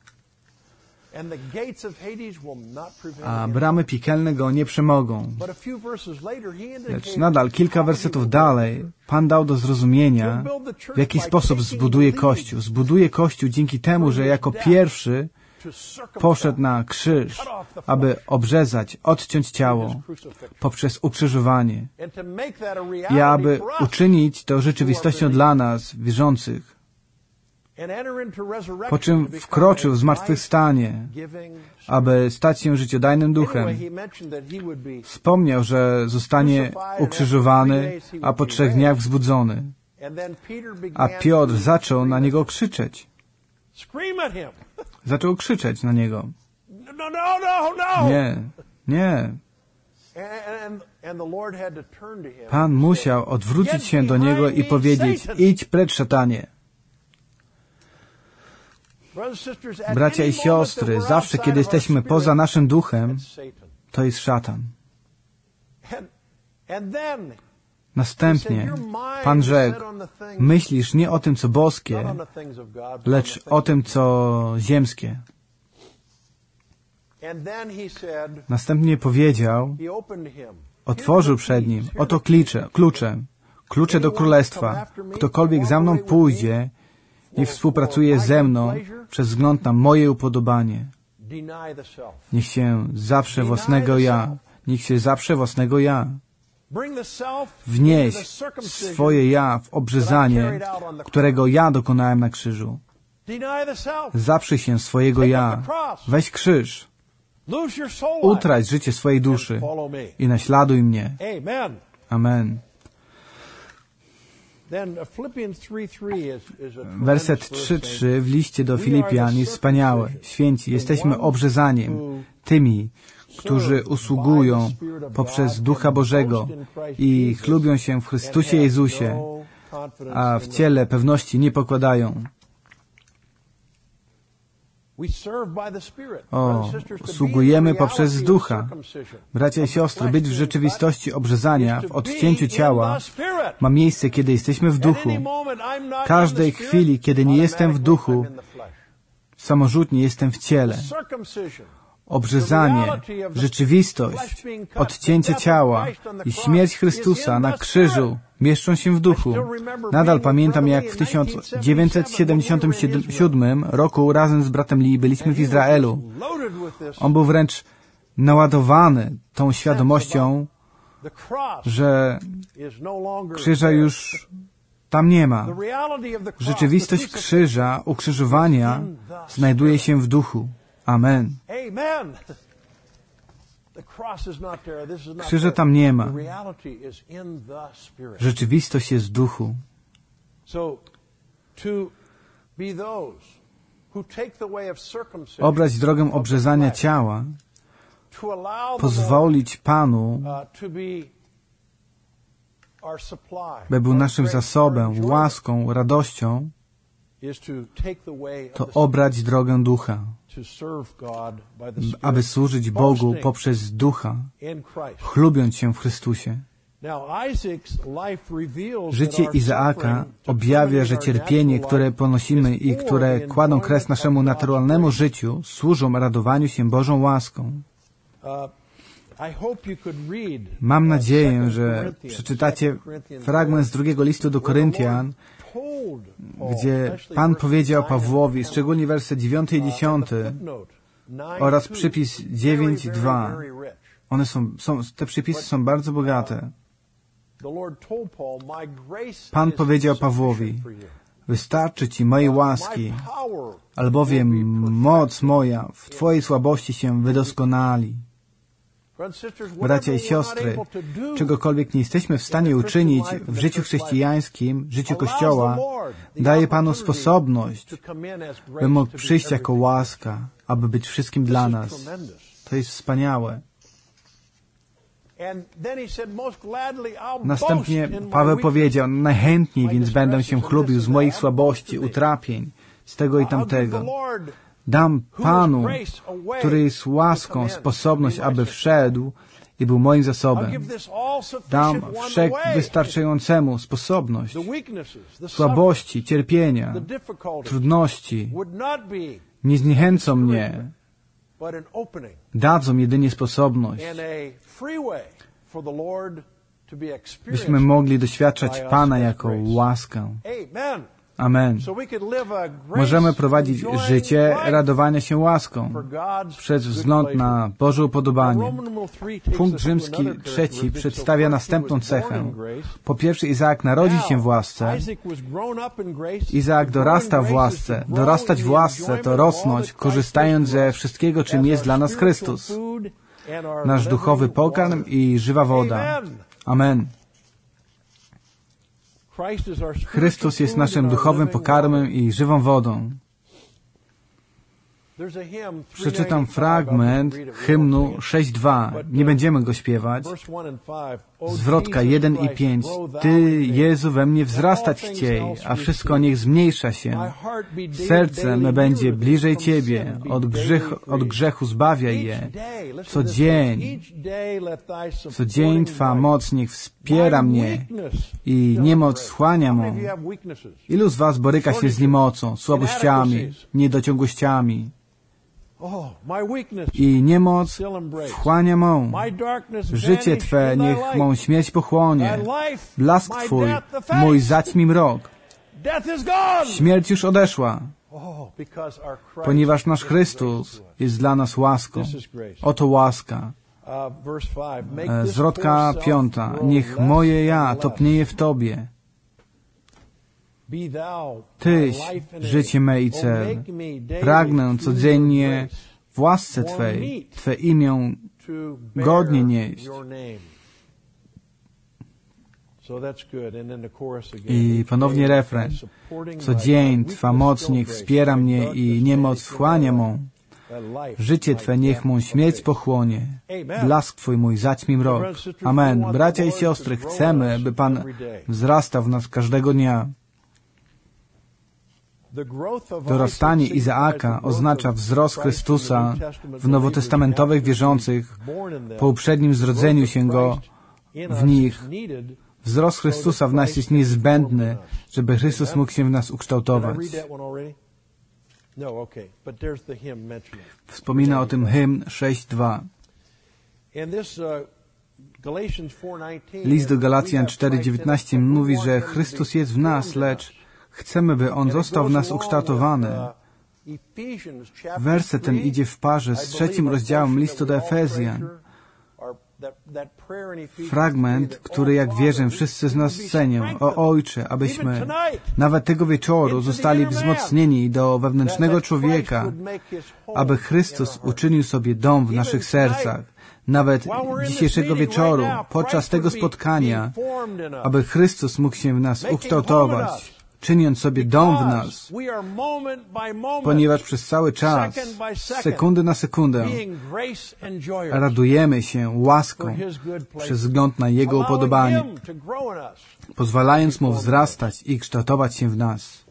A bramy piekielne go nie przemogą. Lecz nadal kilka wersetów dalej Pan dał do zrozumienia, w jaki sposób zbuduje Kościół. Zbuduje Kościół dzięki temu, że jako pierwszy poszedł na krzyż, aby obrzezać, odciąć ciało poprzez ukrzyżowanie i aby uczynić to rzeczywistością dla nas, wierzących. Po czym wkroczył w zmartwychwstanie, aby stać się życiodajnym duchem. Wspomniał, że zostanie ukrzyżowany, a po 3 dniach wzbudzony. A Piotr zaczął na niego krzyczeć. Zaczął krzyczeć na niego. Nie, nie. Pan musiał odwrócić się do niego i powiedzieć: idź precz, szatanie. Bracia i siostry, zawsze kiedy jesteśmy poza naszym duchem, to jest szatan. Następnie Pan rzekł, myślisz nie o tym, co boskie, lecz o tym, co ziemskie. Następnie powiedział, otworzył przed nim, oto klucze do królestwa. Ktokolwiek za mną pójdzie i współpracuje ze mną przez wzgląd na moje upodobanie. Niech się zaprze własnego ja. Wnieś swoje ja w obrzezanie, którego ja dokonałem na krzyżu. Zaprzyj się swojego ja. Weź krzyż. Utrać życie swojej duszy i naśladuj mnie. Amen. Werset 3:3 w liście do Filipian jest wspaniały. Święci, jesteśmy obrzezaniem, tymi, którzy usługują poprzez Ducha Bożego i chlubią się w Chrystusie Jezusie, a w ciele pewności nie pokładają. Sługujemy poprzez Ducha. Bracia i siostry, być w rzeczywistości obrzezania, w odcięciu ciała, ma miejsce, kiedy jesteśmy w Duchu. Każdej chwili, kiedy nie jestem w Duchu, samorzutnie jestem w ciele. Obrzezanie, rzeczywistość, odcięcie ciała i śmierć Chrystusa na krzyżu mieszczą się w duchu. Nadal pamiętam, jak w 1977 roku razem z bratem Lee byliśmy w Izraelu. On był wręcz naładowany tą świadomością, że krzyża już tam nie ma. Rzeczywistość krzyża, ukrzyżowania znajduje się w duchu. Amen. Krzyża tam nie ma. Rzeczywistość jest w duchu. Obrać drogę obrzezania ciała, pozwolić Panu, by był naszym zasobem, łaską, radością, to obrać drogę ducha, aby służyć Bogu poprzez ducha, chlubiąc się w Chrystusie. Życie Izaaka objawia, że cierpienie, które ponosimy i które kładą kres naszemu naturalnemu życiu, służą radowaniu się Bożą łaską. Mam nadzieję, że przeczytacie fragment z 2 listu do Koryntian, gdzie Pan powiedział Pawłowi, szczególnie werset 9 i 10 oraz przypis 9:2. Te przypisy są bardzo bogate. Pan powiedział Pawłowi, wystarczy Ci mojej łaski, albowiem moc moja w Twojej słabości się wydoskonali. Bracia i siostry, czegokolwiek nie jesteśmy w stanie uczynić w życiu chrześcijańskim, w życiu Kościoła, daje Panu sposobność, by mógł przyjść jako łaska, aby być wszystkim dla nas. To jest wspaniałe. Następnie Paweł powiedział, najchętniej więc będę się chlubił z moich słabości, utrapień, z tego i tamtego. Dam Panu, który jest łaską, sposobność, aby wszedł i był moim zasobem. Dam wszechwystarczającemu sposobność, słabości, cierpienia, trudności. Nie zniechęcą mnie. Dadzą jedynie sposobność, byśmy mogli doświadczać Pana jako łaskę. Amen. Możemy prowadzić życie radowania się łaską przez wzgląd na Boże upodobanie. Punkt rzymski 3 przedstawia następną cechę. Po pierwsze, Izaak narodzi się w łasce. Izaak dorasta w łasce. Dorastać w łasce to rosnąć, korzystając ze wszystkiego, czym jest dla nas Chrystus. Nasz duchowy pokarm i żywa woda. Amen. Chrystus jest naszym duchowym pokarmem i żywą wodą. Przeczytam fragment hymnu 6:2. Nie będziemy go śpiewać. Zwrotka 1 i 5. Ty, Jezu, we mnie wzrastać chciej, a wszystko niech zmniejsza się. Serce me będzie bliżej Ciebie, od grzechu zbawiaj je. Co dzień Twa moc niech wspiera mnie i niemoc wchłania mą. Ilu z Was boryka się z niemocą, słabościami, niedociągłościami? I niemoc wchłania mą. Życie Twe niech mą śmierć pochłonie. Blask Twój, mój zaćmi mrok. Śmierć już odeszła, ponieważ nasz Chrystus jest dla nas łaską. Oto łaska. Zwrotka 5. Niech moje ja topnieje w Tobie. Tyś, życie me i cel. Pragnę codziennie w łasce Twej, Twe imię godnie nieść. I ponownie refren. Co dzień Twa moc niech wspiera mnie i niemoc wchłania mą. Życie Twe niech mą śmierć pochłonie. Blask Twój mój zaćmi mrok. Amen. Bracia i siostry, chcemy, by Pan wzrastał w nas każdego dnia. Dorastanie Izaaka oznacza wzrost Chrystusa w nowotestamentowych wierzących po uprzednim zrodzeniu się Go w nich. Wzrost Chrystusa w nas jest niezbędny, żeby Chrystus mógł się w nas ukształtować. Wspomina o tym hymn 6:2. List do Galacjan 4:19 mówi, że Chrystus jest w nas, lecz chcemy, by On został w nas ukształtowany. Werset ten idzie w parze z 3 rozdziałem listu do Efezjan. Fragment, który, jak wierzę, wszyscy z nas cenią. O Ojcze, abyśmy nawet tego wieczoru zostali wzmocnieni do wewnętrznego człowieka, aby Chrystus uczynił sobie dom w naszych sercach. Nawet dzisiejszego wieczoru, podczas tego spotkania, aby Chrystus mógł się w nas ukształtować, czyniąc sobie dom w nas, ponieważ przez cały czas, z sekundy na sekundę, radujemy się łaską przez wzgląd na Jego upodobanie, pozwalając Mu wzrastać i kształtować się w nas.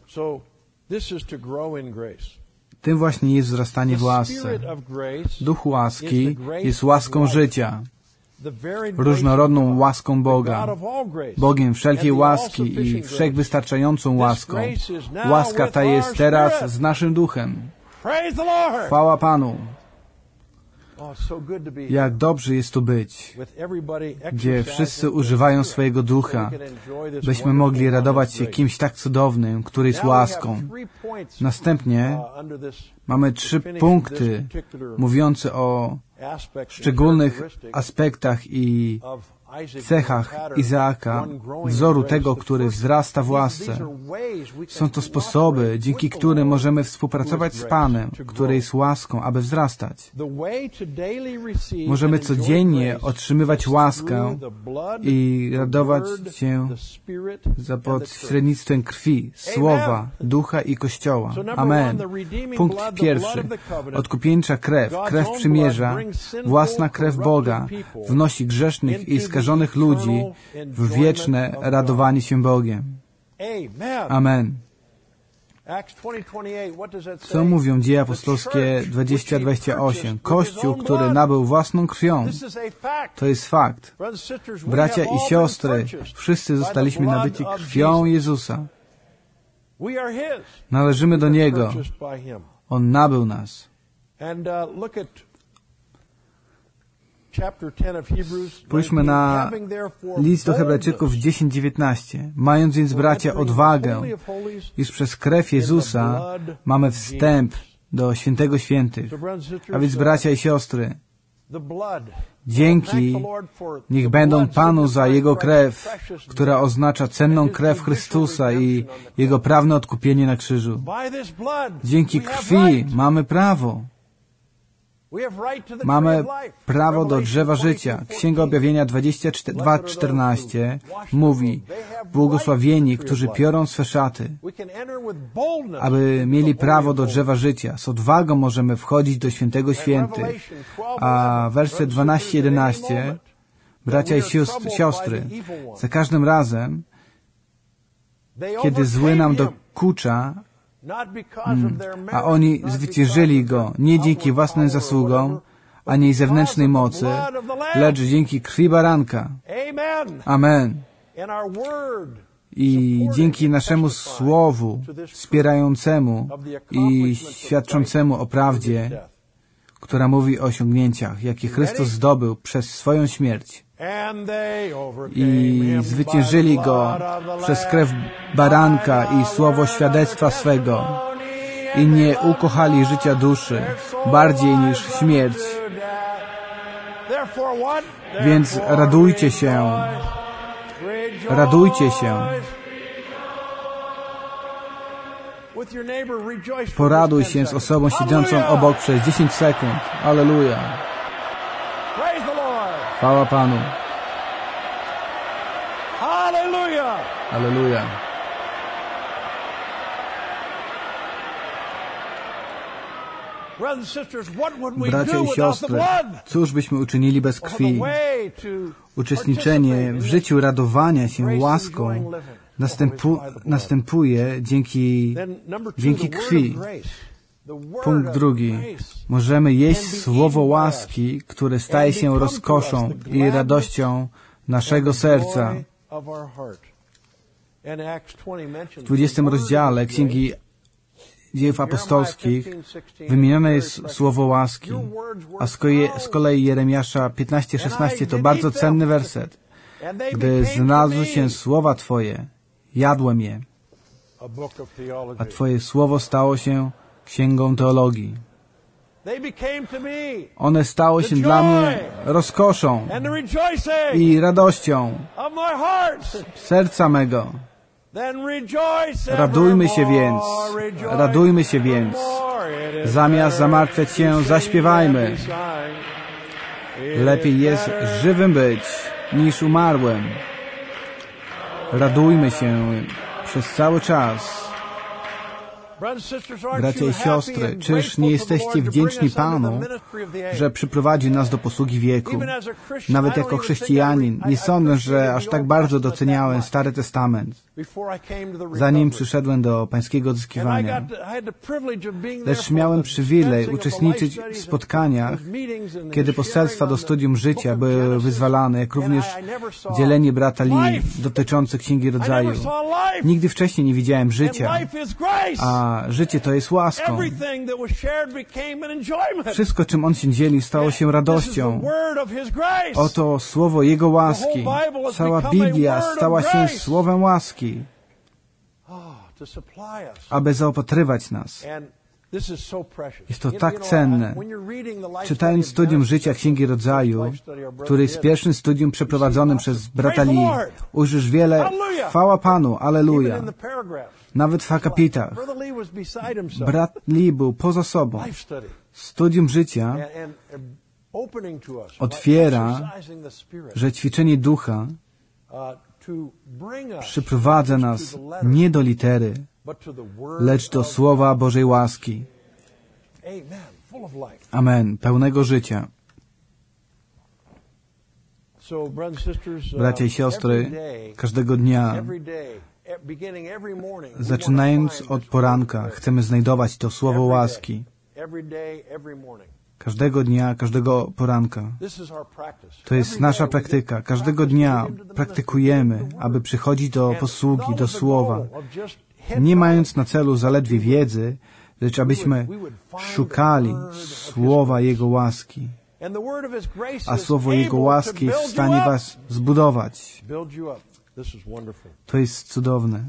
Tym właśnie jest wzrastanie w łasce. Duch łaski jest łaską życia, różnorodną łaską Boga, Bogiem wszelkiej łaski i wszechwystarczającą łaską. Łaska ta jest teraz z naszym duchem. Chwała Panu. Jak dobrze jest tu być, gdzie wszyscy używają swojego ducha, byśmy mogli radować się kimś tak cudownym, który jest łaską. Następnie mamy 3 punkty mówiące o szczególnych aspektach i cechach Izaaka, wzoru tego, który wzrasta w łasce. Są to sposoby, dzięki którym możemy współpracować z Panem, który jest łaską, aby wzrastać. Możemy codziennie otrzymywać łaskę i radować się za pośrednictwem krwi, słowa, ducha i Kościoła. Amen. Punkt 1. Odkupieńcza krew, krew przymierza, własna krew Boga wnosi grzesznych i skażonych ludzi w wieczne radowanie się Bogiem. Amen. Co mówią Dzieje apostolskie 20:28? Kościół, który nabył własną krwią. To jest fakt. Bracia i siostry, wszyscy zostaliśmy nabyci krwią Jezusa. Należymy do Niego. On nabył nas. Spójrzmy na list do Hebrajczyków 10:19. Mając więc, bracia, odwagę, iż przez krew Jezusa mamy wstęp do Świętego Świętych. A więc, bracia i siostry, dzięki niech będą Panu za Jego krew, która oznacza cenną krew Chrystusa i Jego prawne odkupienie na krzyżu. Dzięki krwi mamy prawo. Mamy prawo do drzewa życia. Księga Objawienia 22:14 mówi: błogosławieni, którzy piorą swe szaty, aby mieli prawo do drzewa życia. Z odwagą możemy wchodzić do Świętego Świętych. A werset 12-11 Bracia i siostry, za każdym razem, kiedy zły nam dokucza, a oni zwyciężyli go nie dzięki własnym zasługom, ani zewnętrznej mocy, lecz dzięki krwi baranka. Amen. I dzięki naszemu słowu wspierającemu i świadczącemu o prawdzie, która mówi o osiągnięciach, jakie Chrystus zdobył przez swoją śmierć. I zwyciężyli go przez krew baranka i słowo świadectwa swego. I nie ukochali życia duszy bardziej niż śmierć. Więc radujcie się. Radujcie się. Poraduj się z osobą siedzącą obok przez 10 sekund. Alleluja. Chwała Panu. Alleluja. Bracia i siostry, cóż byśmy uczynili bez krwi? Uczestniczenie w życiu radowania się łaską następuje dzięki krwi. Punkt drugi. Możemy jeść słowo łaski, które staje się rozkoszą i radością naszego serca. W 20 rozdziale Księgi Dziejów Apostolskich wymienione jest słowo łaski, a z kolei Jeremiasza 15:16 to bardzo cenny werset. Gdy znalazły się słowa Twoje, jadłem je, a Twoje słowo stało się księgą teologii. One stało się dla mnie rozkoszą i radością serca mego. Radujmy się więc. Zamiast zamartwiać się, zaśpiewajmy. Lepiej jest żywym być, niż umarłym. Radujmy się przez cały czas. Bracia i siostry, czyż nie jesteście wdzięczni Panu, że przyprowadził nas do posługi wieku? Nawet jako chrześcijanin nie sądzę, że aż tak bardzo doceniałem Stary Testament, zanim przyszedłem do pańskiego odzyskiwania. Lecz miałem przywilej uczestniczyć w spotkaniach, kiedy poselstwa do studium życia były wyzwalane, jak również dzielenie brata Lee dotyczące Księgi Rodzaju. Nigdy wcześniej nie widziałem życia, a życie to jest łaską. Wszystko, czym On się dzielił, stało się radością. Oto słowo Jego łaski. Cała Biblia stała się słowem łaski, aby zaopatrywać nas. Jest to tak cenne. Czytając studium życia Księgi Rodzaju, który jest pierwszym studium przeprowadzonym przez brata Lee, ujrzysz wiele chwała Panu, alleluja. Nawet w akapitach. Brat Lee był poza sobą. Studium życia otwiera, że ćwiczenie ducha przyprowadza nas nie do litery, lecz do słowa Bożej łaski. Amen. Pełnego życia. Bracia i siostry, każdego dnia, zaczynając od poranka, chcemy znajdować to słowo łaski. Każdego dnia, każdego poranka. To jest nasza praktyka. Każdego dnia praktykujemy, aby przychodzić do posługi, do słowa, nie mając na celu zaledwie wiedzy, lecz abyśmy szukali słowa Jego łaski. A słowo Jego łaski jest w stanie was zbudować. To jest cudowne.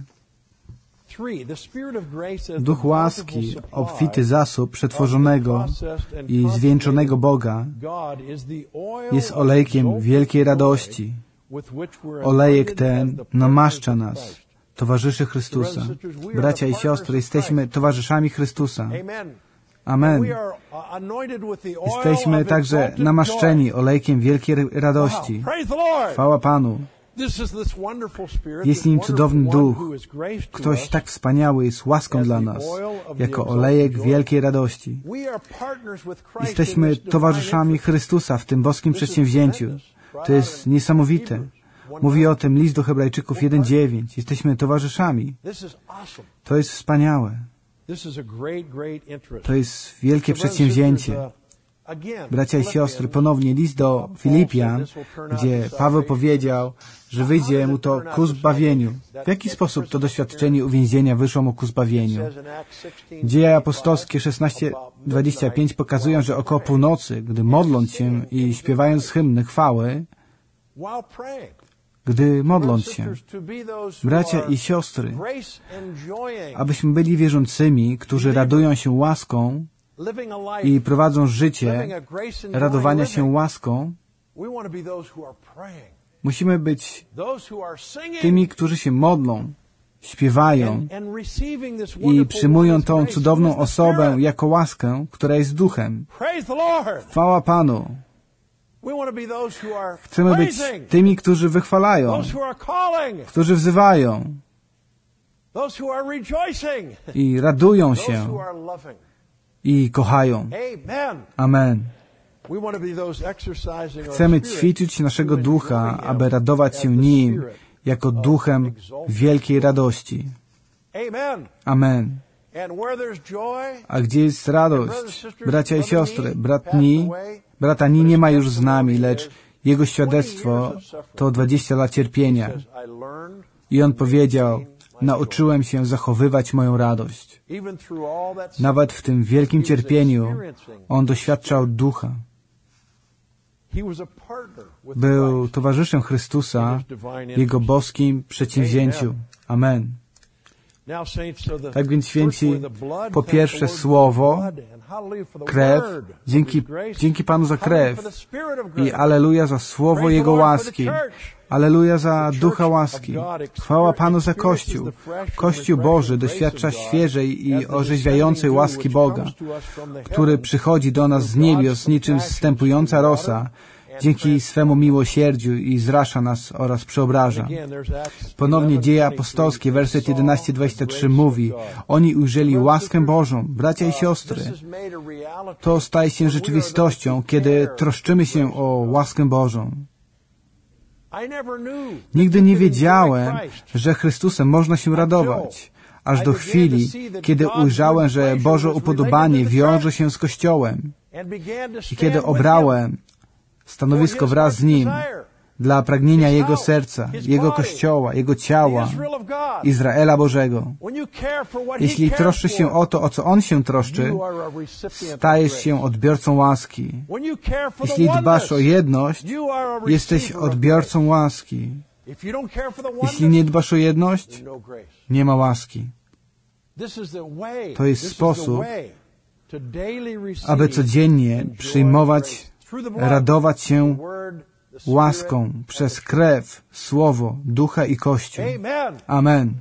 Duch łaski, obfity zasób przetworzonego i zwieńczonego Boga, jest olejkiem wielkiej radości. Olejek ten namaszcza nas, towarzyszy Chrystusa. Bracia i siostry, jesteśmy towarzyszami Chrystusa. Amen. Jesteśmy także namaszczeni olejkiem wielkiej radości. Chwała Panu. Jest nim cudowny duch. Ktoś tak wspaniały jest łaską dla nas, jako olejek wielkiej radości. Jesteśmy towarzyszami Chrystusa w tym boskim przedsięwzięciu. To jest niesamowite. Mówi o tym list do Hebrajczyków 1:9. Jesteśmy towarzyszami. To jest wspaniałe. To jest wielkie przedsięwzięcie. Bracia i siostry, ponownie list do Filipian, gdzie Paweł powiedział, że wyjdzie mu to ku zbawieniu. W jaki sposób to doświadczenie uwięzienia wyszło mu ku zbawieniu? Dzieje apostolskie 16:25 pokazują, że około północy, gdy modląc się i śpiewając hymny chwały, bracia i siostry, abyśmy byli wierzącymi, którzy radują się łaską i prowadzą życie radowania się łaską, musimy być tymi, którzy się modlą, śpiewają i przyjmują tą cudowną osobę jako łaskę, która jest duchem. Chwała Panu! Chcemy być tymi, którzy wychwalają, którzy wzywają i radują się i kochają. Amen. Chcemy ćwiczyć naszego ducha, aby radować się Nim jako duchem wielkiej radości. Amen. A gdzie jest radość? Bracia i siostry, brata Ni nie ma już z nami, lecz jego świadectwo to 20 lat cierpienia. I on powiedział, nauczyłem się zachowywać moją radość. Nawet w tym wielkim cierpieniu on doświadczał ducha. Był towarzyszem Chrystusa w Jego boskim przedsięwzięciu. Amen. Tak więc, święci, po pierwsze słowo, krew, dzięki Panu za krew i alleluja za słowo Jego łaski. Alleluja za ducha łaski. Chwała Panu za Kościół. Kościół Boży doświadcza świeżej i orzeźwiającej łaski Boga, który przychodzi do nas z niebios niczym zstępująca rosa, dzięki swemu miłosierdziu i zrasza nas oraz przeobraża. Ponownie Dzieje apostolskie, werset 11-23 mówi, oni ujrzeli łaskę Bożą, bracia i siostry. To staje się rzeczywistością, kiedy troszczymy się o łaskę Bożą. Nigdy nie wiedziałem, że Chrystusem można się radować, aż do chwili, kiedy ujrzałem, że Boże upodobanie wiąże się z Kościołem i kiedy obrałem stanowisko wraz z Nim dla pragnienia Jego serca, Jego Kościoła, Jego ciała, Izraela Bożego. Jeśli troszczysz się o to, o co On się troszczy, stajesz się odbiorcą łaski. Jeśli dbasz o jedność, jesteś odbiorcą łaski. Jeśli nie dbasz o jedność, nie ma łaski. To jest sposób, aby codziennie przyjmować, radować się łaską przez krew, słowo, ducha i Kościół. Amen.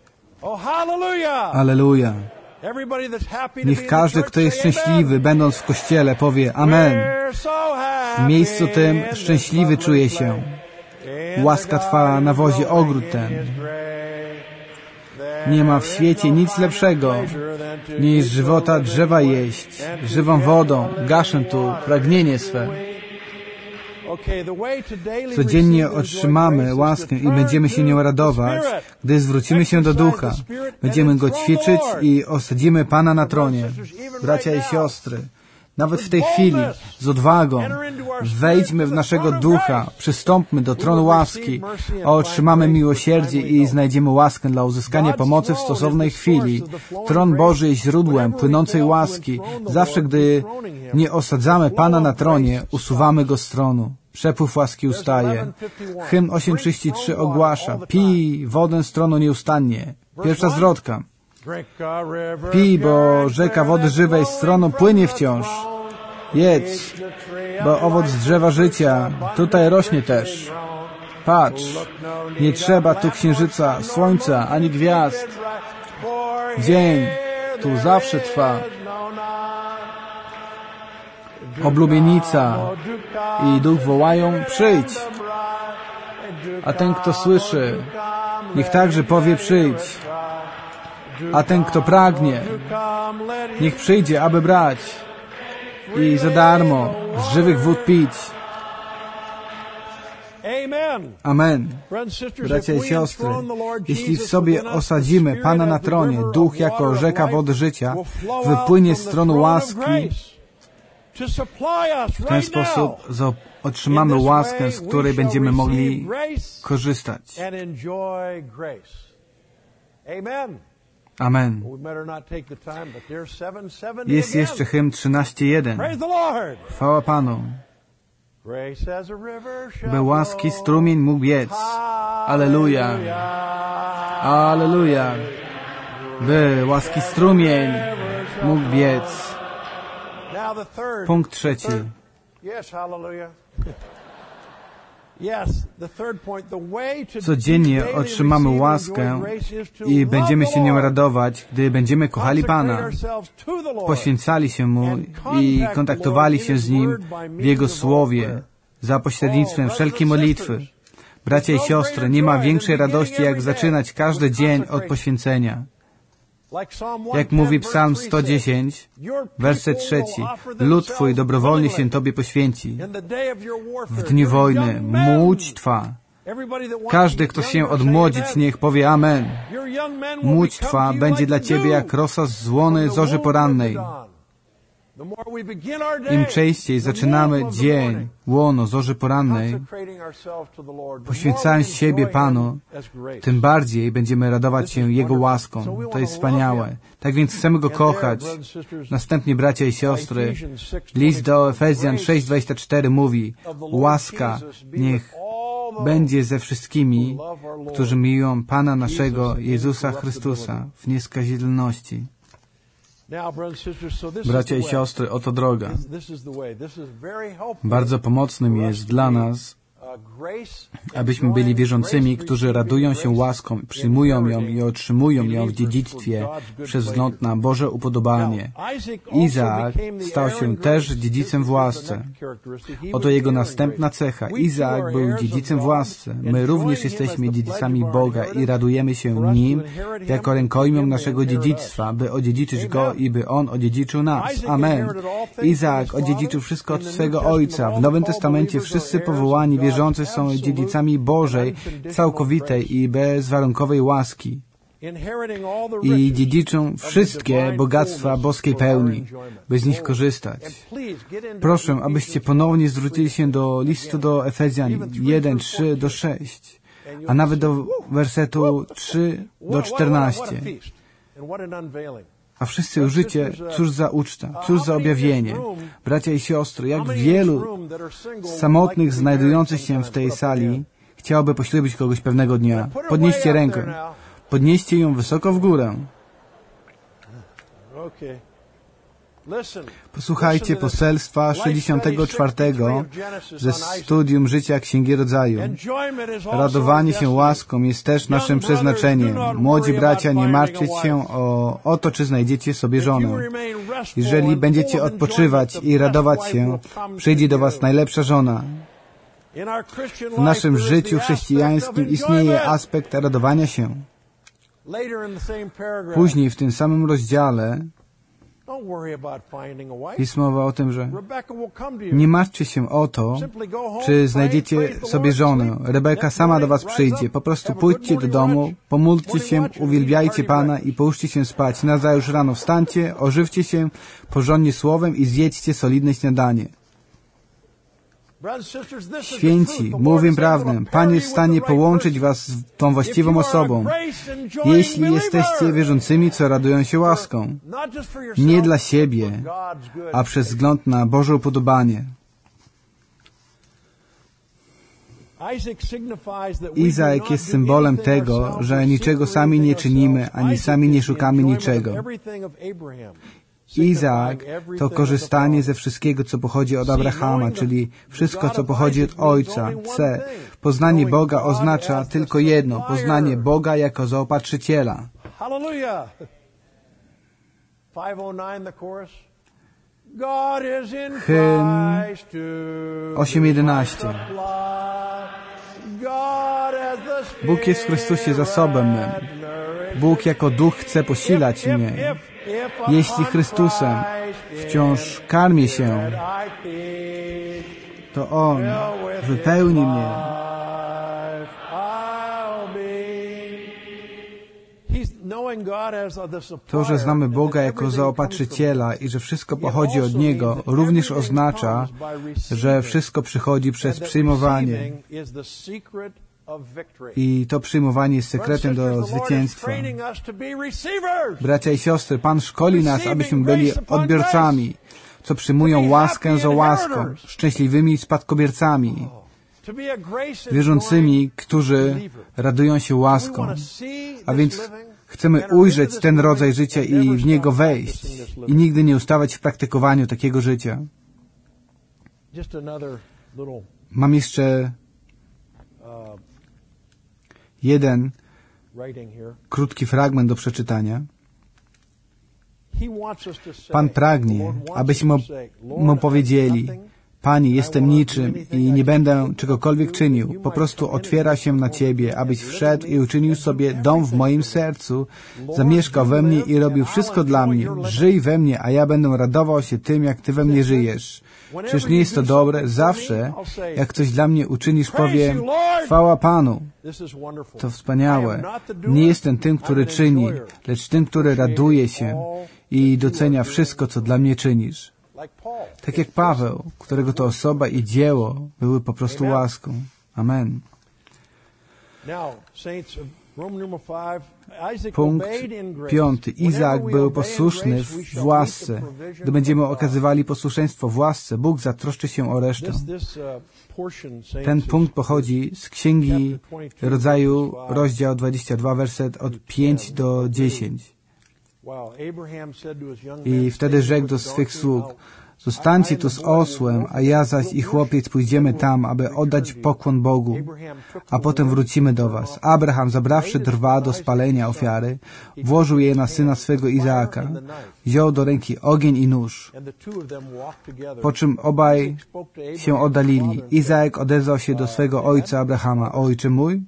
Alleluja. Niech każdy, kto jest szczęśliwy, będąc w Kościele, powie Amen. W miejscu tym szczęśliwy czuje się. Łaska trwa na wozie ogród ten. Nie ma w świecie nic lepszego, niż żywota drzewa jeść, żywą wodą, gaszę tu pragnienie swe. Codziennie otrzymamy łaskę i będziemy się nią radować, gdy zwrócimy się do Ducha. Będziemy Go ćwiczyć i osadzimy Pana na tronie. Bracia i siostry, nawet w tej chwili, z odwagą, wejdźmy w naszego ducha, przystąpmy do tronu łaski, a otrzymamy miłosierdzie i znajdziemy łaskę dla uzyskania pomocy w stosownej chwili. Tron Boży jest źródłem płynącej łaski. Zawsze, gdy nie osadzamy Pana na tronie, usuwamy Go z tronu. Przepływ łaski ustaje. Hymn 8:33 ogłasza: pij wodę z tronu nieustannie. Pierwsza zwrotka. Pij, bo rzeka wody żywej z tronu płynie wciąż. Jedz, bo owoc drzewa życia tutaj rośnie też. Patrz, nie trzeba tu księżyca, słońca, ani gwiazd. Dzień tu zawsze trwa. Oblubienica i duch wołają: przyjdź. A ten, kto słyszy, niech także powie: przyjdź. A ten, kto pragnie, niech przyjdzie, aby brać i za darmo z żywych wód pić. Amen. Bracia i siostry, jeśli w sobie osadzimy Pana na tronie, Duch jako rzeka wody życia wypłynie z tronu łaski. W ten sposób otrzymamy łaskę, z której będziemy mogli korzystać. Amen. Jest jeszcze hymn 13:1. Chwała Panu. By łaski strumień mógł biec. Alleluja. Alleluja. By łaski strumień mógł biec. Punkt trzeci. Codziennie otrzymamy łaskę i będziemy się nią radować, gdy będziemy kochali Pana, poświęcali się Mu i kontaktowali się z Nim w Jego Słowie za pośrednictwem wszelkiej modlitwy. Bracia i siostry, nie ma większej radości, jak zaczynać każdy dzień od poświęcenia. Jak mówi Psalm 110, werset 3, lud Twój dobrowolnie się Tobie poświęci. W dniu wojny młódź Twa. Każdy, kto się odmłodzić, niech powie Amen. Młódź Twa będzie dla Ciebie jak rosa z łony zorzy porannej. Im częściej zaczynamy dzień, łono zorzy porannej, poświęcając siebie Panu, tym bardziej będziemy radować się Jego łaską. To jest wspaniałe. Tak więc chcemy Go kochać. Następnie, bracia i siostry, list do Efezjan 6:24 mówi: łaska niech będzie ze wszystkimi, którzy miłują Pana naszego Jezusa Chrystusa w nieskazitelności. Bracia i siostry, oto droga. Bardzo pomocnym jest dla nas, abyśmy byli wierzącymi, którzy radują się łaską, przyjmują ją i otrzymują ją w dziedzictwie przez wzgląd na Boże upodobanie. Izaak stał się też dziedzicem w łasce. Oto jego następna cecha. Izaak był dziedzicem w łasce. My również jesteśmy dziedzicami Boga i radujemy się Nim jako rękojmią naszego dziedzictwa, by odziedziczyć Go i by On odziedziczył nas. Amen. Izaak odziedziczył wszystko od swego ojca. W Nowym Testamencie wszyscy powołani wierzący są dziedzicami Bożej, całkowitej i bezwarunkowej łaski. I dziedziczą wszystkie bogactwa boskiej pełni, by z nich korzystać. Proszę, abyście ponownie zwrócili się do listu do Efezjan 1:3-6, a nawet do wersetu 3-14. A wszyscy użycie, cóż za uczta, cóż za objawienie. Bracia i siostry, jak wielu samotnych znajdujących się w tej sali chciałoby poślubić kogoś pewnego dnia. Podnieście rękę. Podnieście ją wysoko w górę. Posłuchajcie poselstwa 64 ze studium życia Księgi Rodzaju. Radowanie się łaską jest też naszym przeznaczeniem. Młodzi bracia, nie martwcie się o to, czy znajdziecie sobie żonę. Jeżeli będziecie odpoczywać i radować się, przyjdzie do was najlepsza żona. W naszym życiu chrześcijańskim istnieje aspekt radowania się. Później w tym samym rozdziale jest mowa o tym, że nie martwcie się o to, czy znajdziecie sobie żonę. Rebeka sama do was przyjdzie. Po prostu pójdźcie do domu, pomódlcie się, uwielbiajcie Pana i połóżcie się spać. Nazajutrz rano wstańcie, ożywcie się porządnie słowem i zjedźcie solidne śniadanie. Święci, mówię prawdę, Pan jest w stanie połączyć was z tą właściwą osobą, jeśli jesteście wierzącymi, co radują się łaską. Nie dla siebie, a przez wzgląd na Boże upodobanie. Izaak jest symbolem tego, że niczego sami nie czynimy, ani sami nie szukamy niczego. Izaak to korzystanie ze wszystkiego, co pochodzi od Abrahama, czyli wszystko, co pochodzi od Ojca. C. Poznanie Boga oznacza tylko jedno, poznanie Boga jako zaopatrzyciela. Hymn 8:11. Bóg jest w Chrystusie zasobem mym. Bóg jako Duch chce posilać mnie. Jeśli Chrystusem wciąż karmię się, to On wypełni mnie To, że znamy Boga jako zaopatrzyciela i że wszystko pochodzi od Niego, również oznacza, że wszystko przychodzi przez przyjmowanie. I to przyjmowanie jest sekretem do zwycięstwa. Bracia i siostry, Pan szkoli nas, abyśmy byli odbiorcami, co przyjmują łaskę za łaską, szczęśliwymi spadkobiercami, wierzącymi, którzy radują się łaską. A więc chcemy ujrzeć ten rodzaj życia i w niego wejść i nigdy nie ustawać w praktykowaniu takiego życia. Mam jeszcze jeden krótki fragment do przeczytania. Pan pragnie, abyśmy Mu powiedzieli: Panie, jestem niczym i nie będę czegokolwiek czynił. Po prostu otwiera się na Ciebie, abyś wszedł i uczynił sobie dom w moim sercu, zamieszkał we mnie i robił wszystko dla mnie. Żyj we mnie, a ja będę radował się tym, jak Ty we mnie żyjesz. Czyż nie jest to dobre? Zawsze, jak coś dla mnie uczynisz, powiem: chwała Panu. To wspaniałe. Nie jestem tym, który czyni, lecz tym, który raduje się i docenia wszystko, co dla mnie czynisz. Tak jak Paweł, którego to osoba i dzieło były po prostu łaską. Amen. Punkt 5. Izaak był posłuszny w łasce. Gdy będziemy okazywali posłuszeństwo w łasce, Bóg zatroszczy się o resztę. Ten punkt pochodzi z Księgi Rodzaju, rozdział 22, werset od 5 do 10. I wtedy rzekł do swych sług: zostańcie tu z osłem, a ja zaś i chłopiec pójdziemy tam, aby oddać pokłon Bogu, a potem wrócimy do was. Abraham, zabrawszy drwa do spalenia ofiary, włożył je na syna swego Izaaka. Wziął do ręki ogień i nóż, po czym obaj się oddalili. Izaak odezwał się do swego ojca Abrahama: ojcze mój?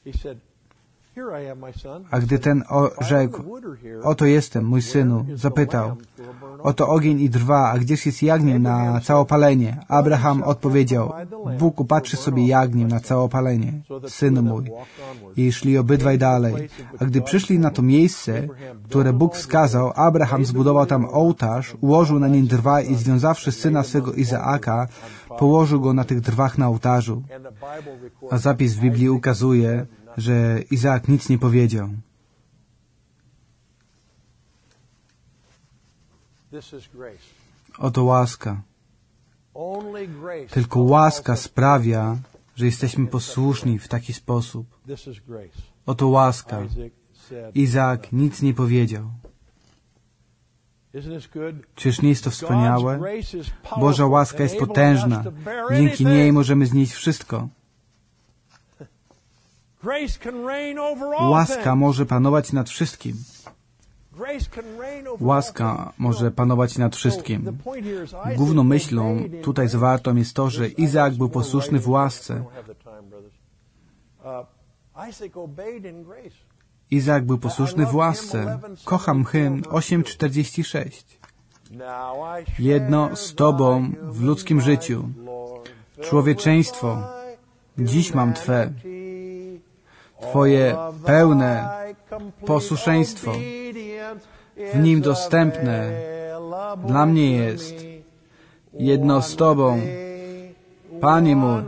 A gdy ten rzekł: oto jestem, mój synu, zapytał: oto ogień i drwa, a gdzież jest jagnię na całopalenie? Abraham odpowiedział: Bóg upatrzy sobie jagnię na całopalenie, synu mój. I szli obydwaj dalej. A gdy przyszli na to miejsce, które Bóg wskazał, Abraham zbudował tam ołtarz, ułożył na nim drwa i związawszy syna swego Izaaka, położył go na tych drwach na ołtarzu. A zapis w Biblii ukazuje, że Izaak nic nie powiedział. Oto łaska. Tylko łaska sprawia, że jesteśmy posłuszni w taki sposób. Oto łaska. Izaak nic nie powiedział. Czyż nie jest to wspaniałe? Boża łaska jest potężna. Dzięki niej możemy znieść wszystko. Łaska może panować nad wszystkim. Łaska może panować nad wszystkim. Główną myślą tutaj zawartą jest to, że Izaak był posłuszny w łasce. Izaak był posłuszny w łasce. Kocham hymn 8:46. Jedno z Tobą w ludzkim życiu. Człowieczeństwo, dziś mam Twe. Twoje pełne posłuszeństwo w nim dostępne dla mnie jest. Jedno z Tobą, Panie mój,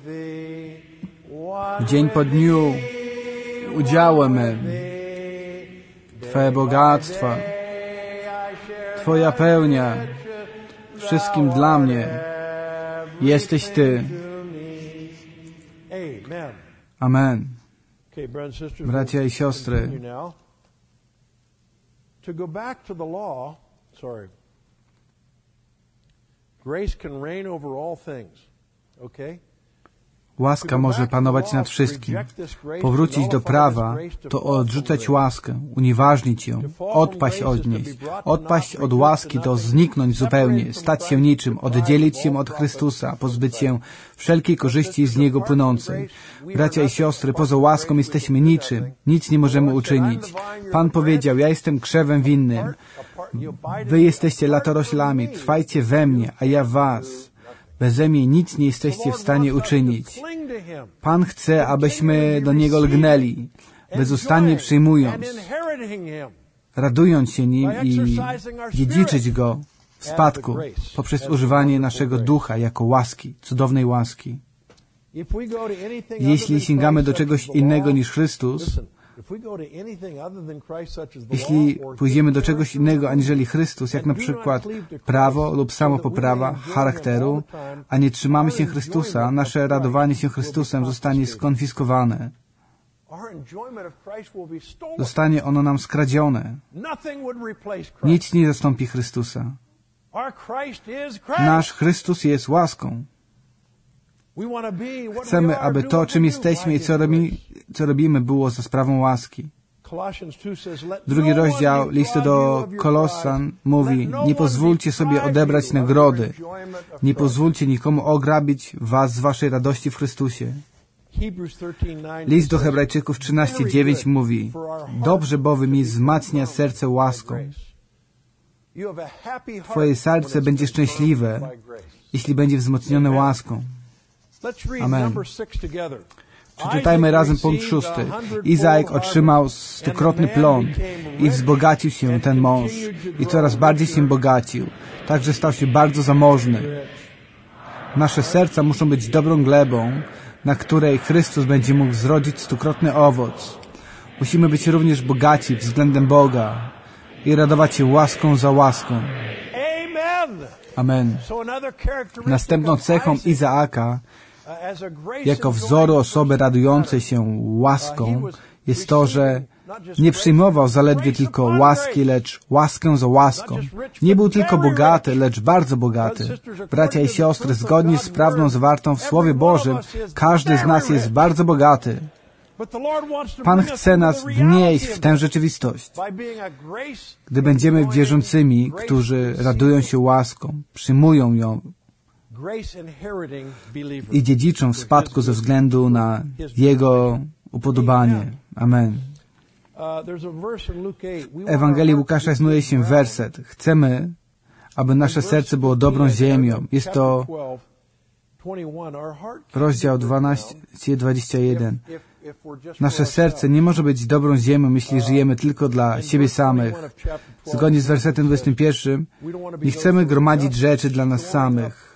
dzień po dniu udziałem mym. Twoje bogactwa, Twoja pełnia, wszystkim dla mnie jesteś Ty. Amen. Bracia i siostry, łaska może panować nad wszystkim. Powrócić do prawa to odrzucać łaskę, unieważnić ją, odpaść od niej. Odpaść od łaski to zniknąć zupełnie, stać się niczym, oddzielić się od Chrystusa, pozbyć się wszelkiej korzyści z Niego płynącej. Bracia i siostry, poza łaską jesteśmy niczym, nic nie możemy uczynić. Pan powiedział: ja jestem krzewem winnym, wy jesteście latoroślami, trwajcie we mnie, a ja w was. Beze mnie nic nie jesteście w stanie uczynić. Pan chce, abyśmy do Niego lgnęli, bezustannie przyjmując radując się Nim i dziedziczyć Go w spadku poprzez używanie naszego ducha jako łaski, cudownej łaski. Jeśli sięgamy do czegoś innego niż Chrystus, jeśli pójdziemy do czegoś innego aniżeli Chrystus, jak na przykład prawo lub samopoprawa charakteru, a nie trzymamy się Chrystusa, nasze radowanie się Chrystusem zostanie skonfiskowane. Zostanie ono nam skradzione. Nic nie zastąpi Chrystusa. Nasz Chrystus jest łaską. Chcemy, aby to, czym jesteśmy i co robimy, było za sprawą łaski. 2 rozdział listu do Kolosan mówi: nie pozwólcie sobie odebrać nagrody. Nie pozwólcie nikomu ograbić was z waszej radości w Chrystusie. List do Hebrajczyków 13:9 mówi: dobrze bowiem mi wzmacnia serce łaską. Twoje serce będzie szczęśliwe, jeśli będzie wzmocnione łaską. Amen. Przeczytajmy razem punkt 6. Izaak otrzymał 100-krotny plon i wzbogacił się ten mąż i coraz bardziej się bogacił, także stał się bardzo zamożny. Nasze serca muszą być dobrą glebą, na której Chrystus będzie mógł zrodzić 100-krotny owoc. Musimy być również bogaci względem Boga i radować się łaską za łaską. Amen. Następną cechą Izaaka jako wzoru osoby radującej się łaską jest to, że nie przyjmował zaledwie tylko łaski, lecz łaskę za łaską. Nie był tylko bogaty, lecz bardzo bogaty. Bracia i siostry, zgodnie z prawdą zawartą w Słowie Bożym, każdy z nas jest bardzo bogaty. Pan chce nas wnieść w tę rzeczywistość. Gdy będziemy wierzącymi, którzy radują się łaską, przyjmują ją i dziedziczą w spadku ze względu na Jego upodobanie. Amen. W Ewangelii Łukasza znajduje się werset: chcemy, aby nasze serce było dobrą ziemią. Jest to rozdział 12:21. Nasze serce nie może być dobrą ziemią, jeśli żyjemy tylko dla siebie samych. Zgodnie z wersetem 21, nie chcemy gromadzić rzeczy dla nas samych.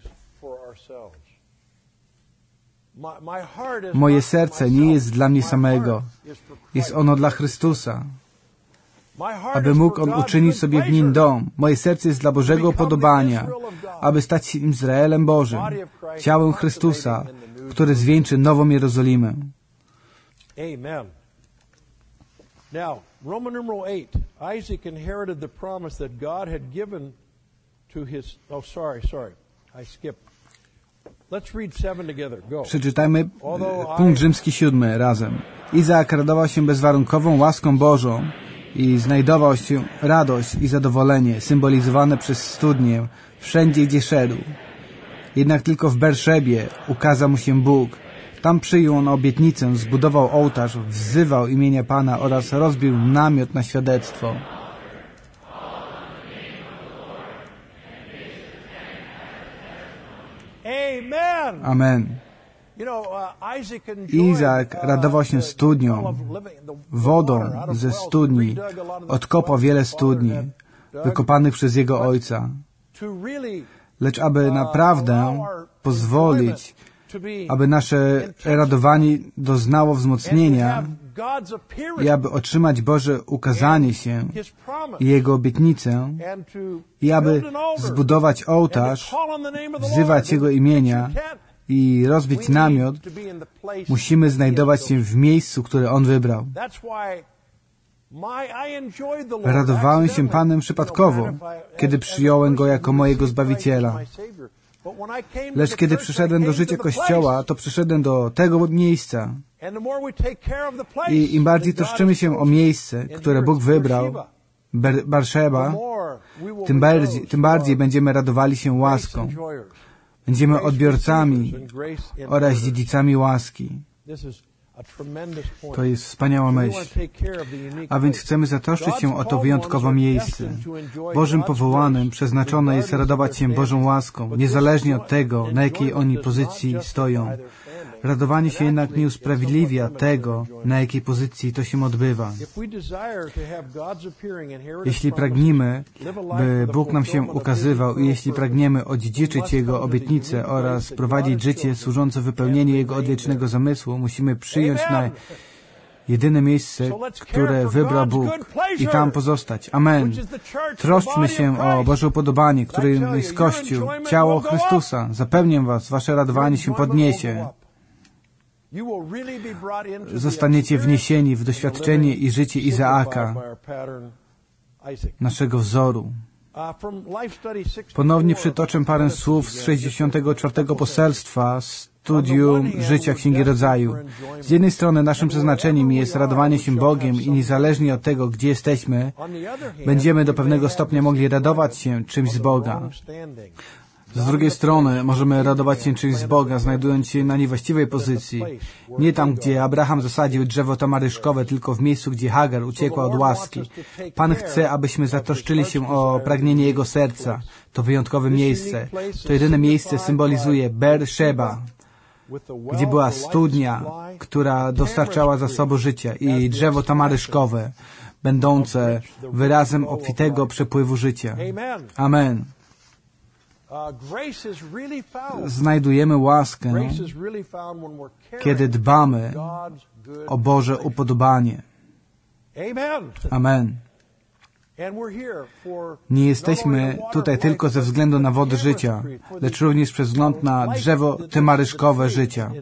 Moje serce nie jest dla mnie samego. Jest ono dla Chrystusa, aby mógł On uczynić sobie w nim dom. Moje serce jest dla Bożego upodobania, aby stać się Izraelem Bożym, ciałem Chrystusa, który zwieńczy nową Jerozolimę. Amen. Now, Roman numeral 8. Isaac inherited the promise that God had given to his... Oh, sorry. I skipped. Let's read 7 together. Go. Przeczytajmy punkt rzymski 7 razem. Izaak radował się bezwarunkową łaską Bożą i znajdował się radość i zadowolenie symbolizowane przez studnię wszędzie, gdzie szedł. Jednak tylko w Berszebie ukazał mu się Bóg. Tam przyjął on obietnicę, zbudował ołtarz, wzywał imienia Pana oraz rozbił namiot na świadectwo. Amen. Izaak radował się studnią, wodą ze studni. Odkopał wiele studni, wykopanych przez jego ojca. Lecz aby naprawdę pozwolić, aby nasze radowanie doznało wzmocnienia i aby otrzymać Boże ukazanie się i Jego obietnicę i aby zbudować ołtarz, wzywać Jego imienia i rozbić namiot, musimy znajdować się w miejscu, które On wybrał. Radowałem się Panem przypadkowo, kiedy przyjąłem Go jako mojego Zbawiciela. Lecz kiedy przyszedłem do życia Kościoła, to przyszedłem do tego miejsca. I im bardziej troszczymy się o miejsce, które Bóg wybrał, Berszeba, tym bardziej będziemy radowali się łaską. Będziemy odbiorcami oraz dziedzicami łaski. To jest wspaniała myśl. A więc chcemy zatroszczyć się o to wyjątkowe miejsce. Bożym powołanym przeznaczone jest radować się Bożą łaską, niezależnie od tego, na jakiej oni pozycji stoją. Radowanie się jednak nie usprawiedliwia tego, na jakiej pozycji to się odbywa. Jeśli pragniemy, by Bóg nam się ukazywał i jeśli pragniemy odziedziczyć Jego obietnice oraz prowadzić życie służące wypełnieniu Jego odwiecznego zamysłu, musimy przyjąć na jedyne miejsce, które wybrał Bóg i tam pozostać. Amen. Troszczmy się o Boże upodobanie, którym jest Kościół, ciało Chrystusa. Zapewniam was, wasze radowanie się podniesie. Zostaniecie wniesieni w doświadczenie i życie Izaaka, naszego wzoru. Ponownie przytoczę parę słów z 64. poselstwa studium życia Księgi Rodzaju. Z jednej strony naszym przeznaczeniem jest radowanie się Bogiem i niezależnie od tego, gdzie jesteśmy, będziemy do pewnego stopnia mogli radować się czymś z Boga. Z drugiej strony możemy radować się czymś z Boga, znajdując się na niewłaściwej pozycji. Nie tam, gdzie Abraham zasadził drzewo tamaryszkowe, tylko w miejscu, gdzie Hagar uciekła od łaski. Pan chce, abyśmy zatroszczyli się o pragnienie Jego serca. To wyjątkowe miejsce. To jedyne miejsce symbolizuje Beer-Sheba, gdzie była studnia, która dostarczała zasobu życia i drzewo tamaryszkowe, będące wyrazem obfitego przepływu życia. Amen. Znajdujemy łaskę, kiedy dbamy o Boże upodobanie. Amen. Nie jesteśmy tutaj tylko ze względu na wodę życia, lecz również przez wzgląd na drzewo tamaryszkowe życia.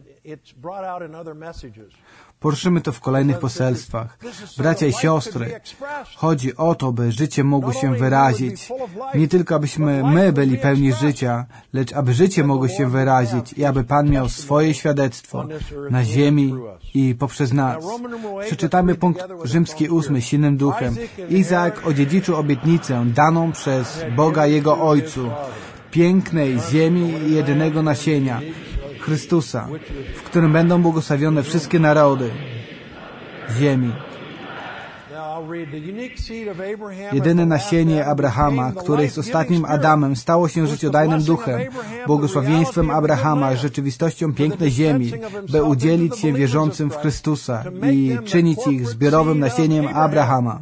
Poruszymy to w kolejnych poselstwach. Bracia i siostry, chodzi o to, by życie mogło się wyrazić. Nie tylko, abyśmy my byli pełni życia, lecz aby życie mogło się wyrazić i aby Pan miał swoje świadectwo na ziemi i poprzez nas. Przeczytamy punkt rzymski 8 silnym duchem. Izaak odziedziczył obietnicę daną przez Boga jego ojcu, pięknej ziemi i jedynego nasienia, Chrystusa, w którym będą błogosławione wszystkie narody ziemi. Jedyne nasienie Abrahama, które jest ostatnim Adamem, stało się życiodajnym duchem, błogosławieństwem Abrahama, rzeczywistością pięknej ziemi, by udzielić się wierzącym w Chrystusa i czynić ich zbiorowym nasieniem Abrahama.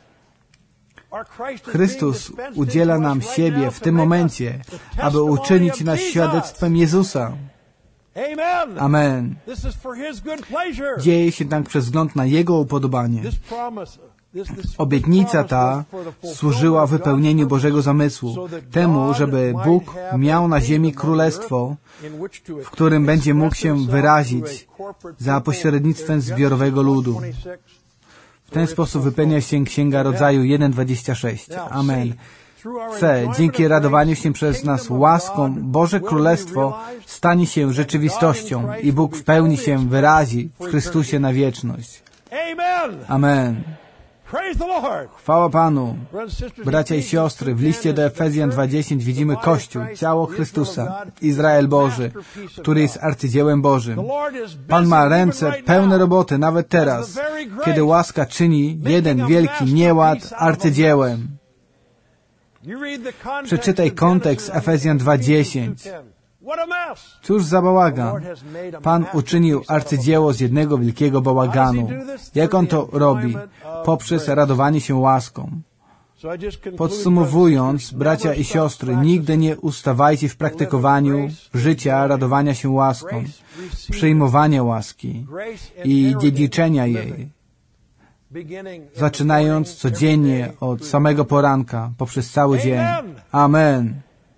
Chrystus udziela nam siebie w tym momencie, aby uczynić nas świadectwem Jezusa. Amen. Dzieje się tak przez wzgląd na Jego upodobanie. Obietnica ta służyła wypełnieniu Bożego zamysłu, temu, żeby Bóg miał na ziemi królestwo, w którym będzie mógł się wyrazić za pośrednictwem zbiorowego ludu. W ten sposób wypełnia się Księga Rodzaju 1:26. Amen. C. Dzięki radowaniu się przez nas łaską, Boże Królestwo stanie się rzeczywistością i Bóg w pełni się wyrazi w Chrystusie na wieczność. Amen. Chwała Panu. Bracia i siostry, w liście do Efezjan 2:10 widzimy Kościół, ciało Chrystusa, Izrael Boży, który jest arcydziełem Bożym. Pan ma ręce pełne roboty nawet teraz, kiedy łaska czyni jeden wielki nieład arcydziełem. Przeczytaj kontekst Efezjan 2:10. Cóż za bałagan. Pan uczynił arcydzieło z jednego wielkiego bałaganu. Jak On to robi? Poprzez radowanie się łaską. Podsumowując, bracia i siostry, nigdy nie ustawajcie w praktykowaniu życia radowania się łaską, przyjmowania łaski i dziedziczenia jej, zaczynając codziennie od samego poranka, poprzez cały dzień. Amen.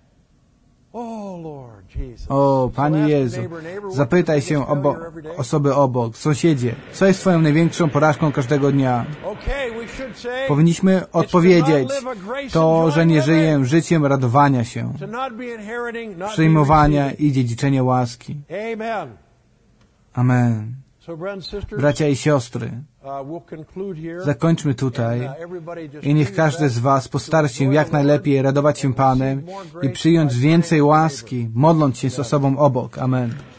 O, Panie Jezu, zapytaj się osoby obok, sąsiedzie, co jest Twoją największą porażką każdego dnia? Powinniśmy odpowiedzieć, to, że nie żyję życiem radowania się, przyjmowania i dziedziczenia łaski. Amen. Bracia i siostry, zakończmy tutaj i niech każdy z Was postara się jak najlepiej radować się Panem i przyjąć więcej łaski, modląc się z osobą obok. Amen.